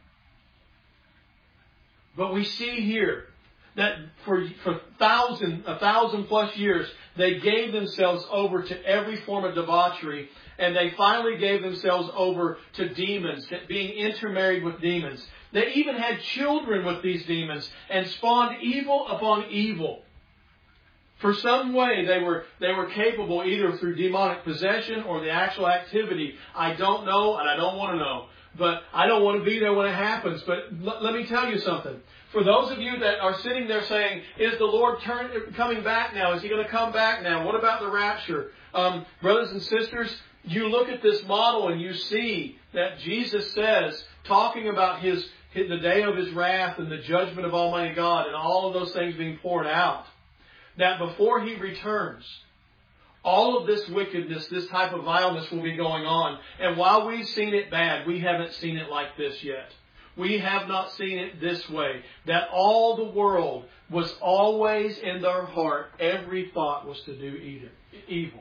But we see here that for for thousand, a thousand plus years, they gave themselves over to every form of debauchery, and they finally gave themselves over to demons, being intermarried with demons. They even had children with these demons and spawned evil upon evil. For some way they were they were capable, either through demonic possession or the actual activity. I don't know, and I don't want to know. But I don't want to be there when it happens. But l- let me tell you something. For those of you that are sitting there saying, is the Lord turn, coming back now? Is He going to come back now? What about the rapture? Um, brothers and sisters, you look at this model and you see that Jesus says, talking about his, his the day of His wrath and the judgment of Almighty God and all of those things being poured out, that before He returns, All of this wickedness, this type of vileness will be going on. And while we've seen it bad, we haven't seen it like this yet. We have not seen it this way. That all the world was always in their heart, every thought was to do evil.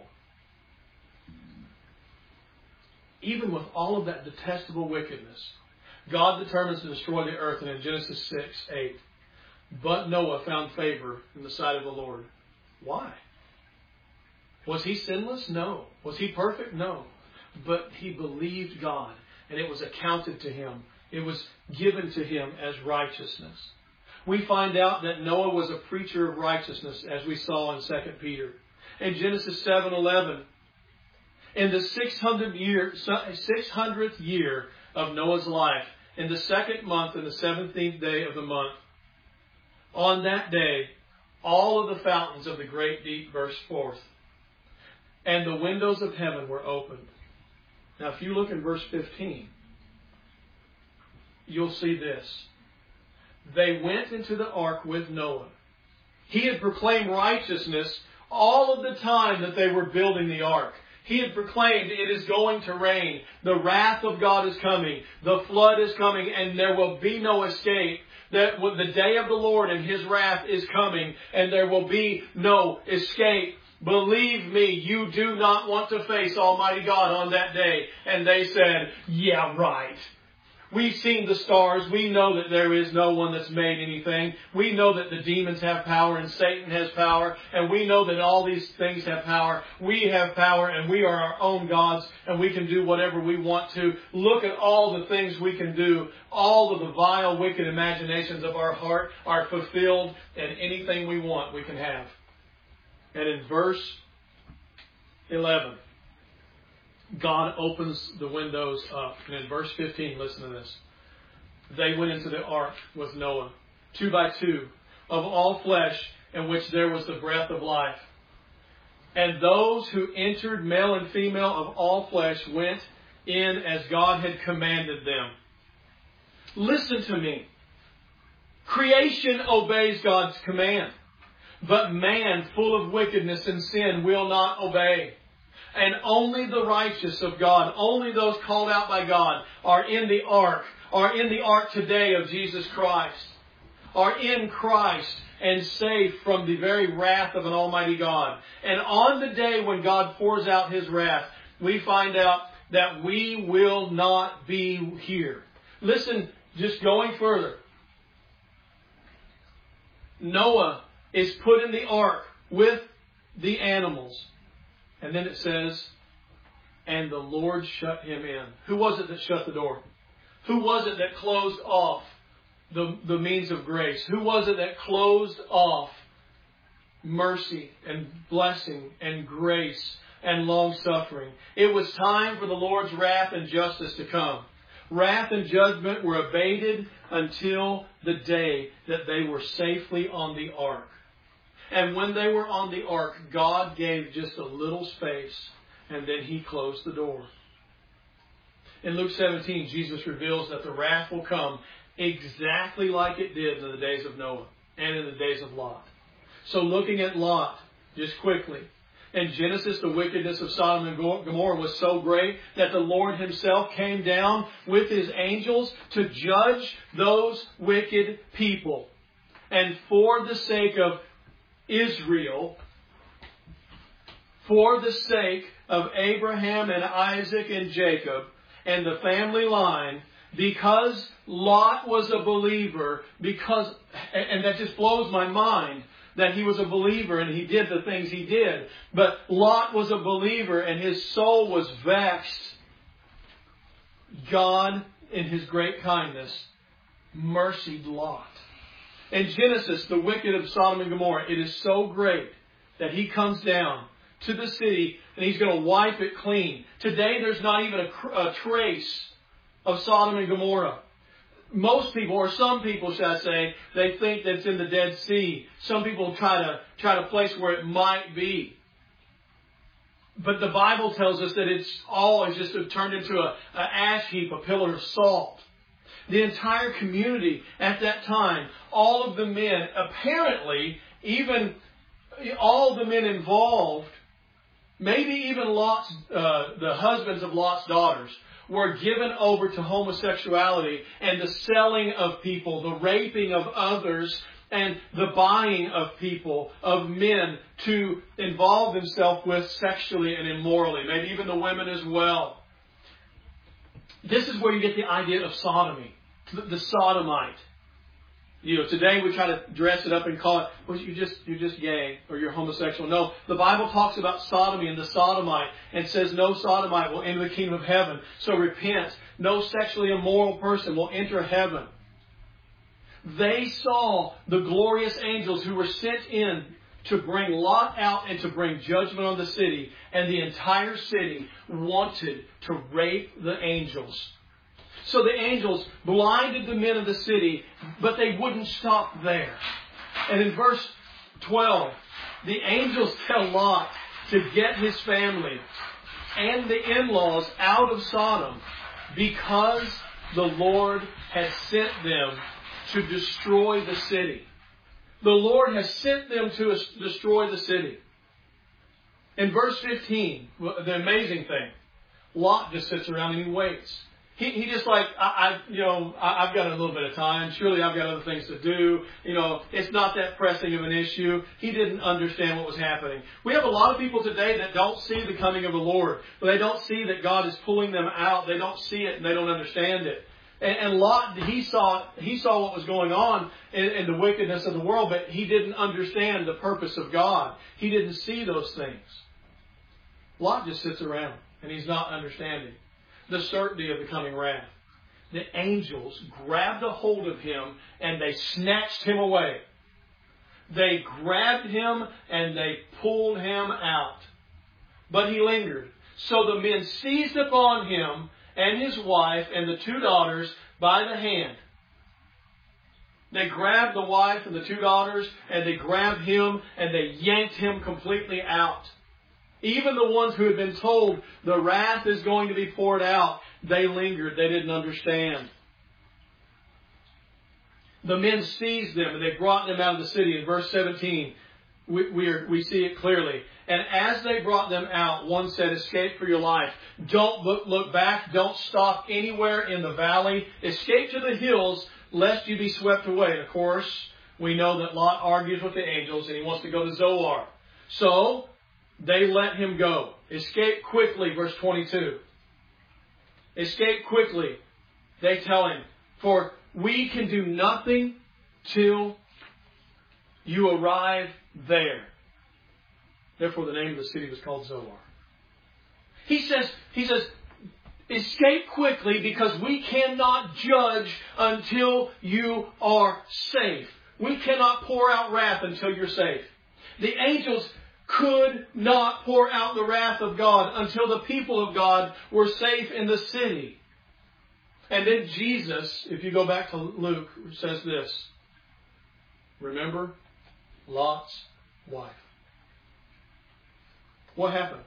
Even with all of that detestable wickedness, God determines to destroy the earth. And in Genesis six, eight, but Noah found favor in the sight of the Lord. Why? Was he sinless? No. Was he perfect? No. But he believed God, and it was accounted to him. It was given to him as righteousness. We find out that Noah was a preacher of righteousness, as we saw in Second Peter. In Genesis seven eleven, in the six hundredth year, six hundredth year of Noah's life, in the second month and the seventeenth day of the month, on that day, all of the fountains of the great deep burst forth, and the windows of heaven were opened. Now, if you look in verse fifteen, you'll see this. They went into the ark with Noah. He had proclaimed righteousness all of the time that they were building the ark. He had proclaimed, it is going to rain. The wrath of God is coming. The flood is coming, and there will be no escape. That the day of the Lord and His wrath is coming, and there will be no escape. Believe me, you do not want to face Almighty God on that day. And they said, yeah, right. We've seen the stars. We know that there is no one that's made anything. We know that the demons have power and Satan has power. And we know that all these things have power. We have power and we are our own gods and we can do whatever we want to. Look at all the things we can do. All of the vile, wicked imaginations of our heart are fulfilled, and anything we want we can have. And in verse eleven, God opens the windows up. And in verse fifteen, listen to this. They went into the ark with Noah, two by two, of all flesh, in which there was the breath of life. And those who entered, male and female of all flesh, went in as God had commanded them. Listen to me. Creation obeys God's command. But man, full of wickedness and sin, will not obey. And only the righteous of God, only those called out by God, are in the ark, are in the ark today of Jesus Christ, are in Christ and saved from the very wrath of an Almighty God. And on the day when God pours out His wrath, we find out that we will not be here. Listen, just going further. Noah is put in the ark with the animals. And then it says, and the Lord shut him in. Who was it that shut the door? Who was it that closed off the, the means of grace? Who was it that closed off mercy and blessing and grace and long-suffering? It was time for the Lord's wrath and justice to come. Wrath and judgment were abated until the day that they were safely on the ark. And when they were on the ark, God gave just a little space, and then He closed the door. In Luke seventeen, Jesus reveals that the wrath will come exactly like it did in the days of Noah and in the days of Lot. So looking at Lot, just quickly, in Genesis, the wickedness of Sodom and Gomorrah was so great that the Lord Himself came down with His angels to judge those wicked people. And for the sake of Israel, for the sake of Abraham and Isaac and Jacob and the family line, because Lot was a believer, because, and that just blows my mind that he was a believer and he did the things he did, but Lot was a believer and his soul was vexed. God, in His great kindness, mercied Lot. In Genesis, the wicked of Sodom and Gomorrah, it is so great that He comes down to the city and He's going to wipe it clean. Today, there's not even a, a trace of Sodom and Gomorrah. Most people, or some people, should I say, they think that it's in the Dead Sea. Some people try to try to place where it might be. But the Bible tells us that it's all is just turned into a, a ash heap, a pillar of salt. The entire community at that time, all of the men, apparently, even all the men involved maybe even Lot's, uh, the husbands of Lot's daughters were given over to homosexuality and the selling of people, the raping of others, and the buying of people, of men, to involve themselves with sexually and immorally, maybe even the women as well. This is where you get the idea of sodomy, the, the sodomite. You know, today we try to dress it up and call it, well, you're just, you're just gay or you're homosexual. No, the Bible talks about sodomy and the sodomite and says no sodomite will enter the kingdom of heaven. So repent. No sexually immoral person will enter heaven. They saw the glorious angels who were sent in to bring Lot out and to bring judgment on the city. And the entire city wanted to rape the angels. So the angels blinded the men of the city, but they wouldn't stop there. And in verse twelve, the angels tell Lot to get his family and the in-laws out of Sodom because the Lord has sent them to destroy the city. The Lord has sent them to destroy the city. In verse fifteen, the amazing thing, Lot just sits around and he waits. He, he just like, I, I you know, I, I've got a little bit of time. Surely I've got other things to do. You know, it's not that pressing of an issue. He didn't understand what was happening. We have a lot of people today that don't see the coming of the Lord. But they don't see that God is pulling them out. They don't see it and they don't understand it. And, and Lot, he saw, he saw what was going on in, in the wickedness of the world, but he didn't understand the purpose of God. He didn't see those things. Lot just sits around and he's not understanding the certainty of the coming wrath. The angels grabbed a hold of him and they snatched him away. They grabbed him and they pulled him out. But he lingered. So the men seized upon him and his wife and the two daughters by the hand. They grabbed the wife and the two daughters and they grabbed him and they yanked him completely out. Even the ones who had been told the wrath is going to be poured out, they lingered. They didn't understand. The men seized them and they brought them out of the city. In verse seventeen, we, we, are, we see it clearly. And as they brought them out, one said, escape for your life. Don't look, look back. Don't stop anywhere in the valley. Escape to the hills, lest you be swept away. And of course, we know that Lot argues with the angels and he wants to go to Zoar. So they let him go. Escape quickly, verse twenty-two. Escape quickly. They tell him, for we can do nothing till you arrive there. Therefore, the name of the city was called Zoar. He says, he says, escape quickly because we cannot judge until you are safe. We cannot pour out wrath until you're safe. The angels could not pour out the wrath of God until the people of God were safe in the city. And then Jesus, if you go back to Luke, says this. Remember Lot's wife. What happened?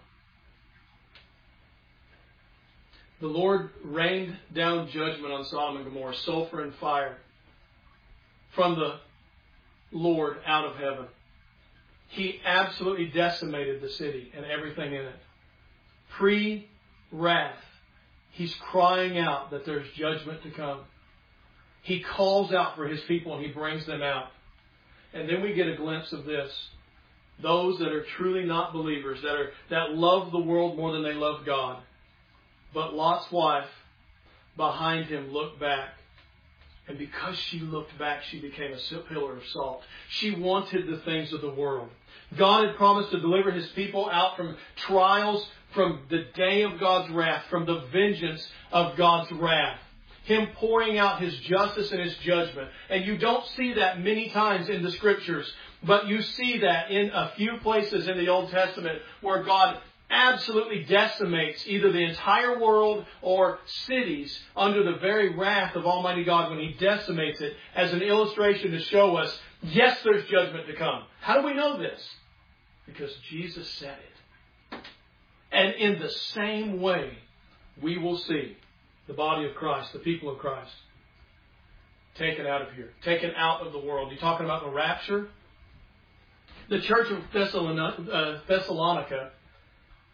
The Lord rained down judgment on Sodom and Gomorrah, sulfur and fire from the Lord out of heaven. He absolutely decimated the city and everything in it. Pre-wrath, he's crying out that there's judgment to come. He calls out for his people and he brings them out. And then we get a glimpse of this. Those that are truly not believers, that are that love the world more than they love God. But Lot's wife, behind him, looked back. And because she looked back, she became a pillar of salt. She wanted the things of the world. God had promised to deliver his people out from trials, from the day of God's wrath, from the vengeance of God's wrath. Him pouring out his justice and his judgment. And you don't see that many times in the Scriptures. But you see that in a few places in the Old Testament where God absolutely decimates either the entire world or cities under the very wrath of Almighty God when he decimates it as an illustration to show us, yes, there's judgment to come. How do we know this? Because Jesus said it. And in the same way, we will see the body of Christ, the people of Christ, taken out of here, taken out of the world. You talking about the rapture? The church of Thessalonica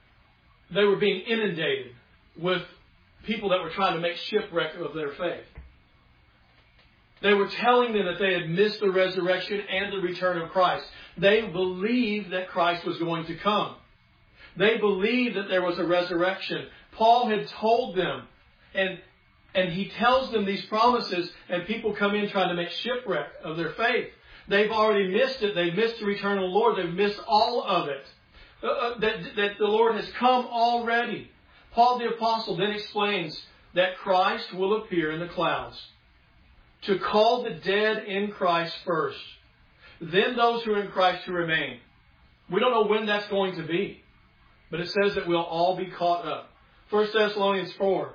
they were being inundated with people that were trying to make shipwreck of their faith. They were telling them that they had missed the resurrection and the return of Christ. They believed that Christ was going to come. They believed that there was a resurrection. Paul had told them, and, and he tells them these promises, and people come in trying to make shipwreck of their faith. They've already missed it. They've missed the return of the Lord. They've missed all of it. Uh, that, that the Lord has come already. Paul the Apostle then explains that Christ will appear in the clouds to call the dead in Christ first, then those who are in Christ to remain. We don't know when that's going to be, but it says that we'll all be caught up. First Thessalonians four.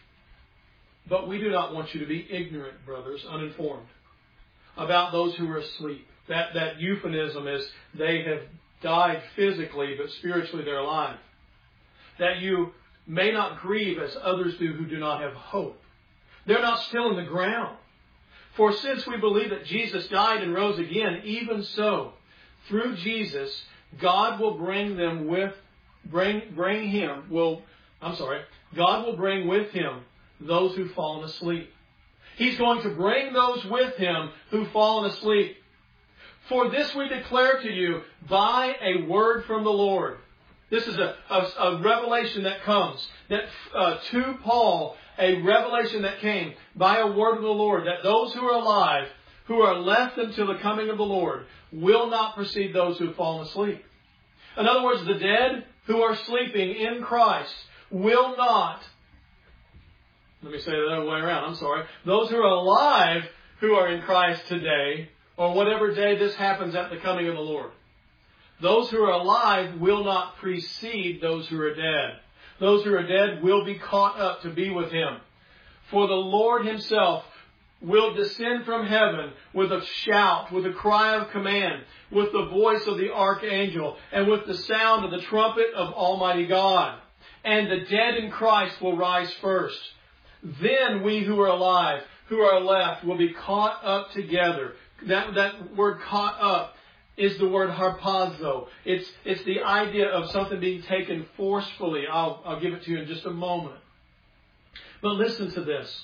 But we do not want you to be ignorant, brothers, uninformed, about those who are asleep. That, that euphemism is they have died physically, but spiritually they're alive. That you may not grieve as others do who do not have hope. They're not still in the ground. For since we believe that Jesus died and rose again, even so, through Jesus, God will bring them with, bring, bring him, will, I'm sorry, God will bring with him those who've fallen asleep. He's going to bring those with him who've fallen asleep. For this we declare to you by a word from the Lord. This is a, a, a revelation that comes, that uh, to Paul, a revelation that came by a word of the Lord, that those who are alive, who are left until the coming of the Lord, will not precede those who have fallen asleep. In other words, the dead who are sleeping in Christ will not, let me say it the other way around, I'm sorry, those who are alive who are in Christ today, or whatever day this happens at the coming of the Lord, those who are alive will not precede those who are dead. Those who are dead will be caught up to be with him. For the Lord himself will descend from heaven with a shout, with a cry of command, with the voice of the archangel, and with the sound of the trumpet of Almighty God. And the dead in Christ will rise first. Then we who are alive, who are left, will be caught up together. That, that word caught up is the word harpazo. It's, it's the idea of something being taken forcefully. I'll, I'll give it to you in just a moment. But listen to this.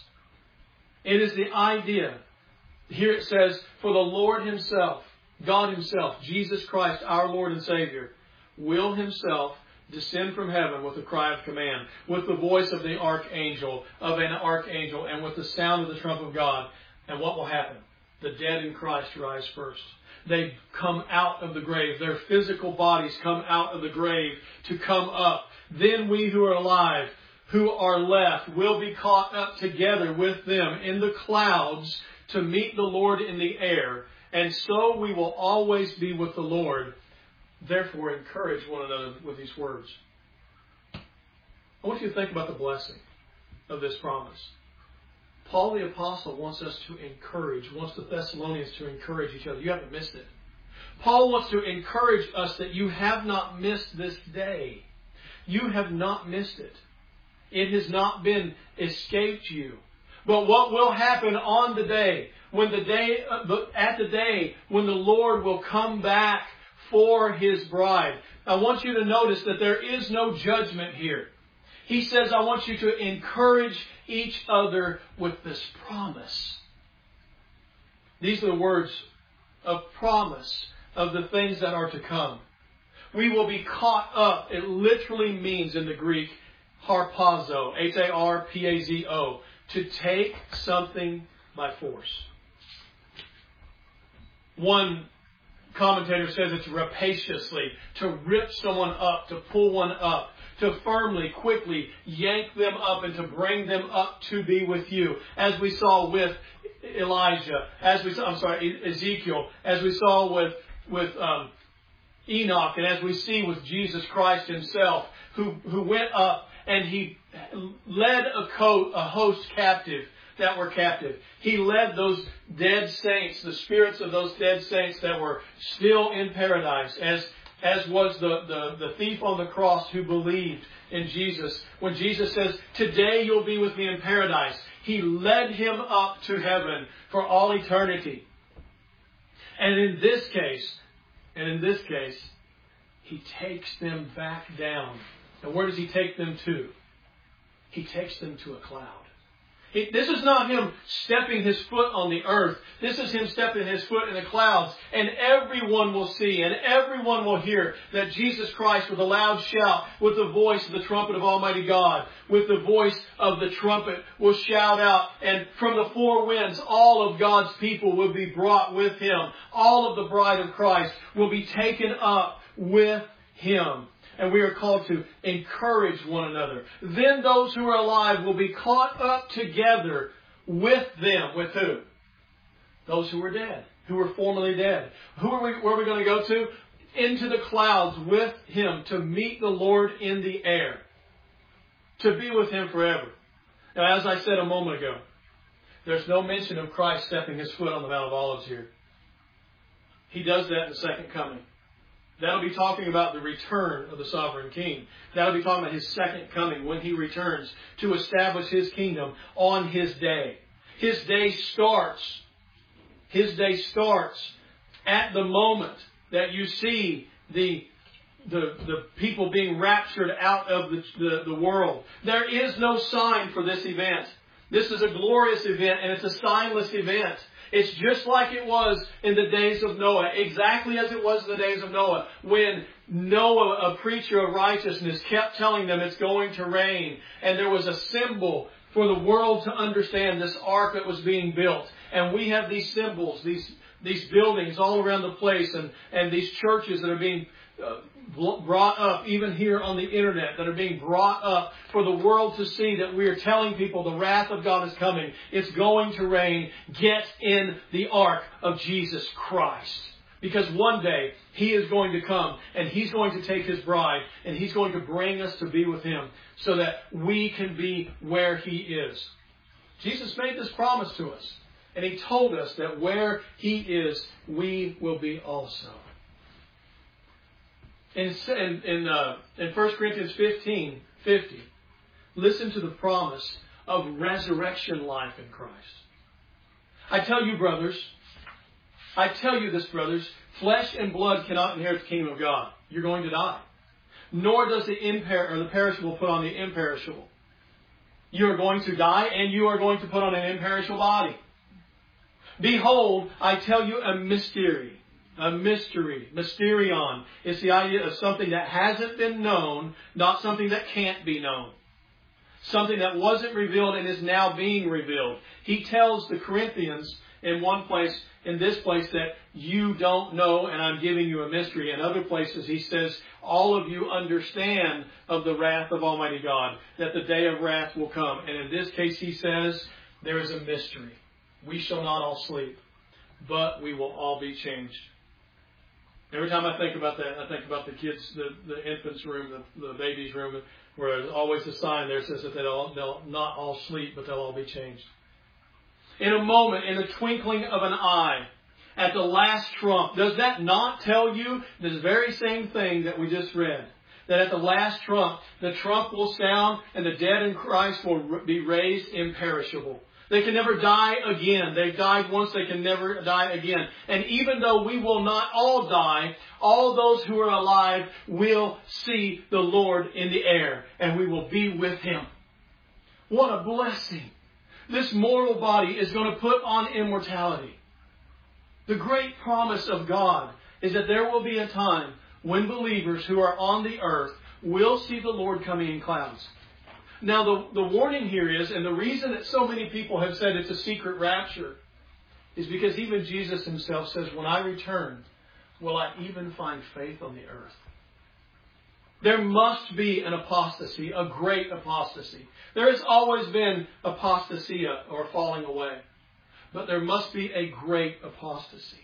It is the idea. Here it says, for the Lord himself, God himself, Jesus Christ, our Lord and Savior, will himself descend from heaven with a cry of command, with the voice of the archangel, of an archangel, and with the sound of the trump of God. And what will happen? The dead in Christ rise first. They come out of the grave. Their physical bodies come out of the grave to come up. Then we who are alive, who are left, will be caught up together with them in the clouds to meet the Lord in the air. And so we will always be with the Lord. Therefore, encourage one another with these words. I want you to think about the blessing of this promise. Paul the Apostle wants us to encourage, wants the Thessalonians to encourage each other. You haven't missed it. Paul wants to encourage us that you have not missed this day. You have not missed it. It has not been escaped you. But what will happen on the day, when the day, at the day when the Lord will come back for his bride? I want you to notice that there is no judgment here. He says, I want you to encourage each other with this promise. These are the words of promise of the things that are to come. We will be caught up. It literally means in the Greek, harpazo, H A R P A Z O, to take something by force. One commentator says it's rapaciously, to rip someone up, to pull one up, to firmly, quickly yank them up and to bring them up to be with you. As we saw with Elijah, as we saw, I'm sorry, Ezekiel, as we saw with, with um, Enoch, and as we see with Jesus Christ himself, who, who went up and he led a, co- a host captive that were captive. He led those dead saints, the spirits of those dead saints that were still in paradise, as as was the, the, the thief on the cross who believed in Jesus. When Jesus says, today you'll be with me in paradise, he led him up to heaven for all eternity. And in this case, and in this case, he takes them back down And where does He take them to? He takes them to a cloud. He, this is not Him stepping His foot on the earth. This is Him stepping His foot in the clouds. And everyone will see and everyone will hear that Jesus Christ, with a loud shout, with the voice of the trumpet of Almighty God, with the voice of the trumpet, will shout out. And from the four winds, all of God's people will be brought with Him. All of the bride of Christ will be taken up with Him. And we are called to encourage one another. Then those who are alive will be caught up together with them. With who? Those who were dead. Who were formerly dead. Who are we, where are we going to go to? Into the clouds with Him to meet the Lord in the air. To be with Him forever. Now, as I said a moment ago, there's no mention of Christ stepping His foot on the Mount of Olives here. He does that in the second coming. That'll be talking about the return of the sovereign king. That'll be talking about His second coming when He returns to establish His kingdom on His day. His day starts. His day starts at the moment that you see the, the, the people being raptured out of the, the, the world. There is no sign for this event. This is a glorious event and it's a signless event. It's just like it was in the days of Noah, exactly as it was in the days of Noah, when Noah, a preacher of righteousness, kept telling them it's going to rain. And there was a symbol for the world to understand this ark that was being built. And we have these symbols, these these buildings all around the place, and, and these churches that are being uh, brought up, even here on the internet, that are being brought up for the world to see that we are telling people the wrath of God is coming. It's going to rain. Get in the ark of Jesus Christ. Because one day He is going to come and He's going to take His bride and He's going to bring us to be with Him so that we can be where He is. Jesus made this promise to us. And He told us that where He is, we will be also. In, in, in, uh, in First Corinthians fifteen fifty, listen to the promise of resurrection life in Christ. I tell you, brothers, I tell you this, brothers, flesh and blood cannot inherit the kingdom of God. You're going to die. Nor does the imper- or the perishable put on the imperishable. You are going to die, and you are going to put on an imperishable body. Behold, I tell you a mystery. A mystery. Mysterion. It's the idea of something that hasn't been known, not something that can't be known. Something that wasn't revealed and is now being revealed. He tells the Corinthians in one place, in this place, that you don't know and I'm giving you a mystery. In other places he says, all of you understand of the wrath of Almighty God, that the day of wrath will come. And in this case he says, there is a mystery. We shall not all sleep, but we will all be changed. Every time I think about that, I think about the kids, the, the infant's room, the, the baby's room, where there's always a sign there that says that they'll, they'll not all sleep, but they'll all be changed. In a moment, in the twinkling of an eye, at the last trump, does that not tell you this very same thing that we just read? That at the last trump, the trump will sound and the dead in Christ will be raised imperishable. They can never die again. They've died once, they can never die again. And even though we will not all die, all those who are alive will see the Lord in the air, and we will be with Him. What a blessing. This mortal body is going to put on immortality. The great promise of God is that there will be a time when believers who are on the earth will see the Lord coming in clouds. Now, the, the warning here is, and the reason that so many people have said it's a secret rapture, is because even Jesus Himself says, when I return, will I even find faith on the earth? There must be an apostasy, a great apostasy. There has always been apostasia, or falling away. But there must be a great apostasy.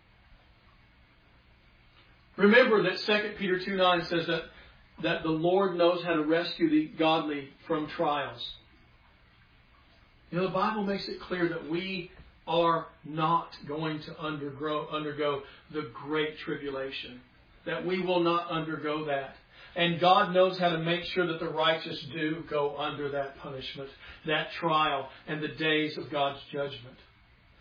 Remember that Second Peter two nine says that that the Lord knows how to rescue the godly from trials. You know, the Bible makes it clear that we are not going to undergo, undergo the great tribulation. That we will not undergo that. And God knows how to make sure that the righteous do go under that punishment, that trial, and the days of God's judgment.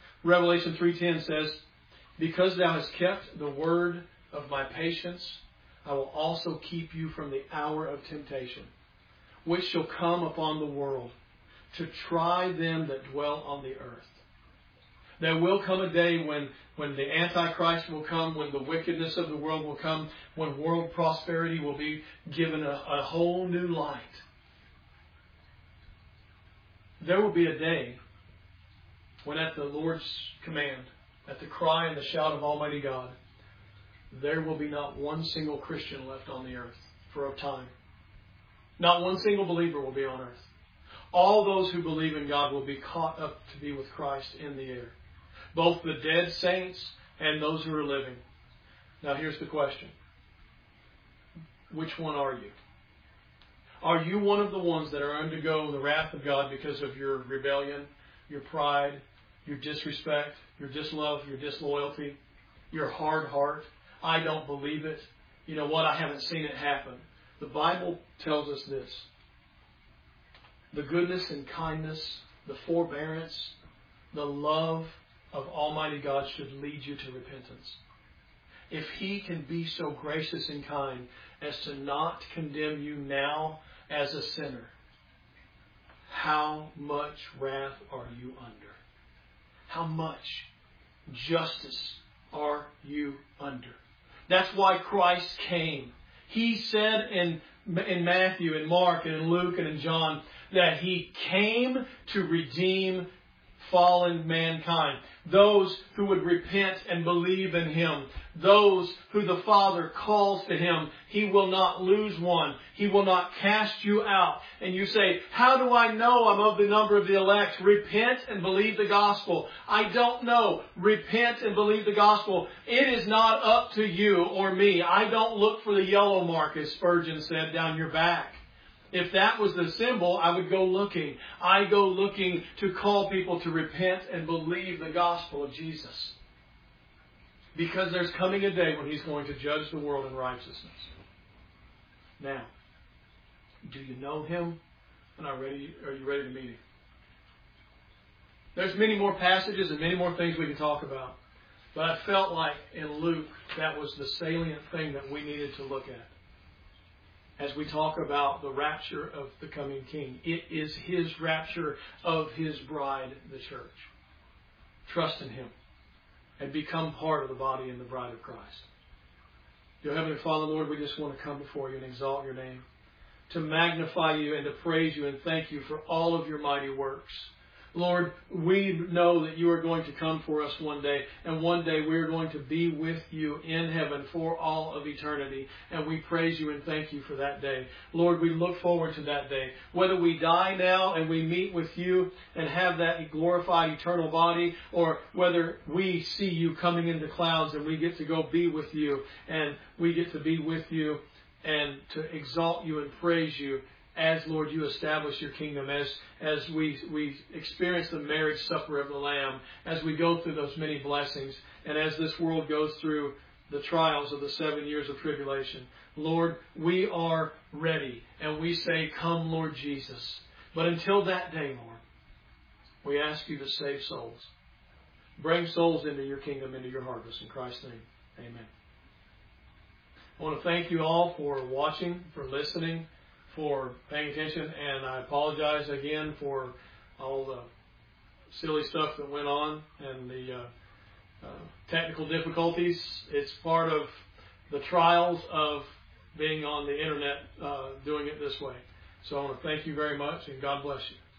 Revelation three ten says, because thou hast kept the word of my patience, I will also keep you from the hour of temptation, which shall come upon the world to try them that dwell on the earth. There will come a day when, when the Antichrist will come, when the wickedness of the world will come, when world prosperity will be given a, a whole new light. There will be a day when at the Lord's command, at the cry and the shout of Almighty God, there will be not one single Christian left on the earth for a time. Not one single believer will be on earth. All those who believe in God will be caught up to be with Christ in the air. Both the dead saints and those who are living. Now here's the question. Which one are you? Are you one of the ones that are undergo the wrath of God because of your rebellion, your pride, your disrespect, your dislove, your disloyalty, your hard heart? I don't believe it. You know what? I haven't seen it happen. The Bible tells us this. The goodness and kindness, the forbearance, the love of Almighty God should lead you to repentance. If He can be so gracious and kind as to not condemn you now as a sinner, how much wrath are you under? How much justice are you under? That's why Christ came. He said in, in Matthew and Mark and in Luke and in John that He came to redeem fallen mankind. Those who would repent and believe in Him. Those who the Father calls to Him. He will not lose one. He will not cast you out. And you say, how do I know I'm of the number of the elect? Repent and believe the gospel. I don't know. Repent and believe the gospel. It is not up to you or me. I don't look for the yellow mark, as Spurgeon said, down your back. If that was the symbol, I would go looking. I go looking to call people to repent and believe the gospel of Jesus. Because there's coming a day when He's going to judge the world in righteousness. Now, do you know Him? And are, ready, are you ready to meet Him? There's many more passages and many more things we can talk about. But I felt like in Luke, that was the salient thing that we needed to look at. As we talk about the rapture of the coming King. It is His rapture of His bride, the church. Trust in Him and become part of the body and the bride of Christ. Dear Heavenly Father, Lord, we just want to come before You and exalt Your name, to magnify You and to praise You and thank You for all of Your mighty works. Lord, we know that You are going to come for us one day, and one day we are going to be with You in heaven for all of eternity, and we praise You and thank You for that day. Lord, we look forward to that day. Whether we die now and we meet with You and have that glorified eternal body, or whether we see You coming in the clouds and we get to go be with You, and we get to be with You and to exalt You and praise You, as, Lord, You establish Your kingdom, as, as we, we experience the marriage supper of the Lamb, as we go through those many blessings, and as this world goes through the trials of the seven years of tribulation. Lord, we are ready, and we say, come, Lord Jesus. But until that day, Lord, we ask You to save souls. Bring souls into Your kingdom, into Your harvest. In Christ's name, amen. I want to thank you all for watching, for listening, for paying attention, and I apologize again for all the silly stuff that went on and the uh, uh, technical difficulties. It's part of the trials of being on the internet, uh, doing it this way. So I want to thank you very much, and God bless you.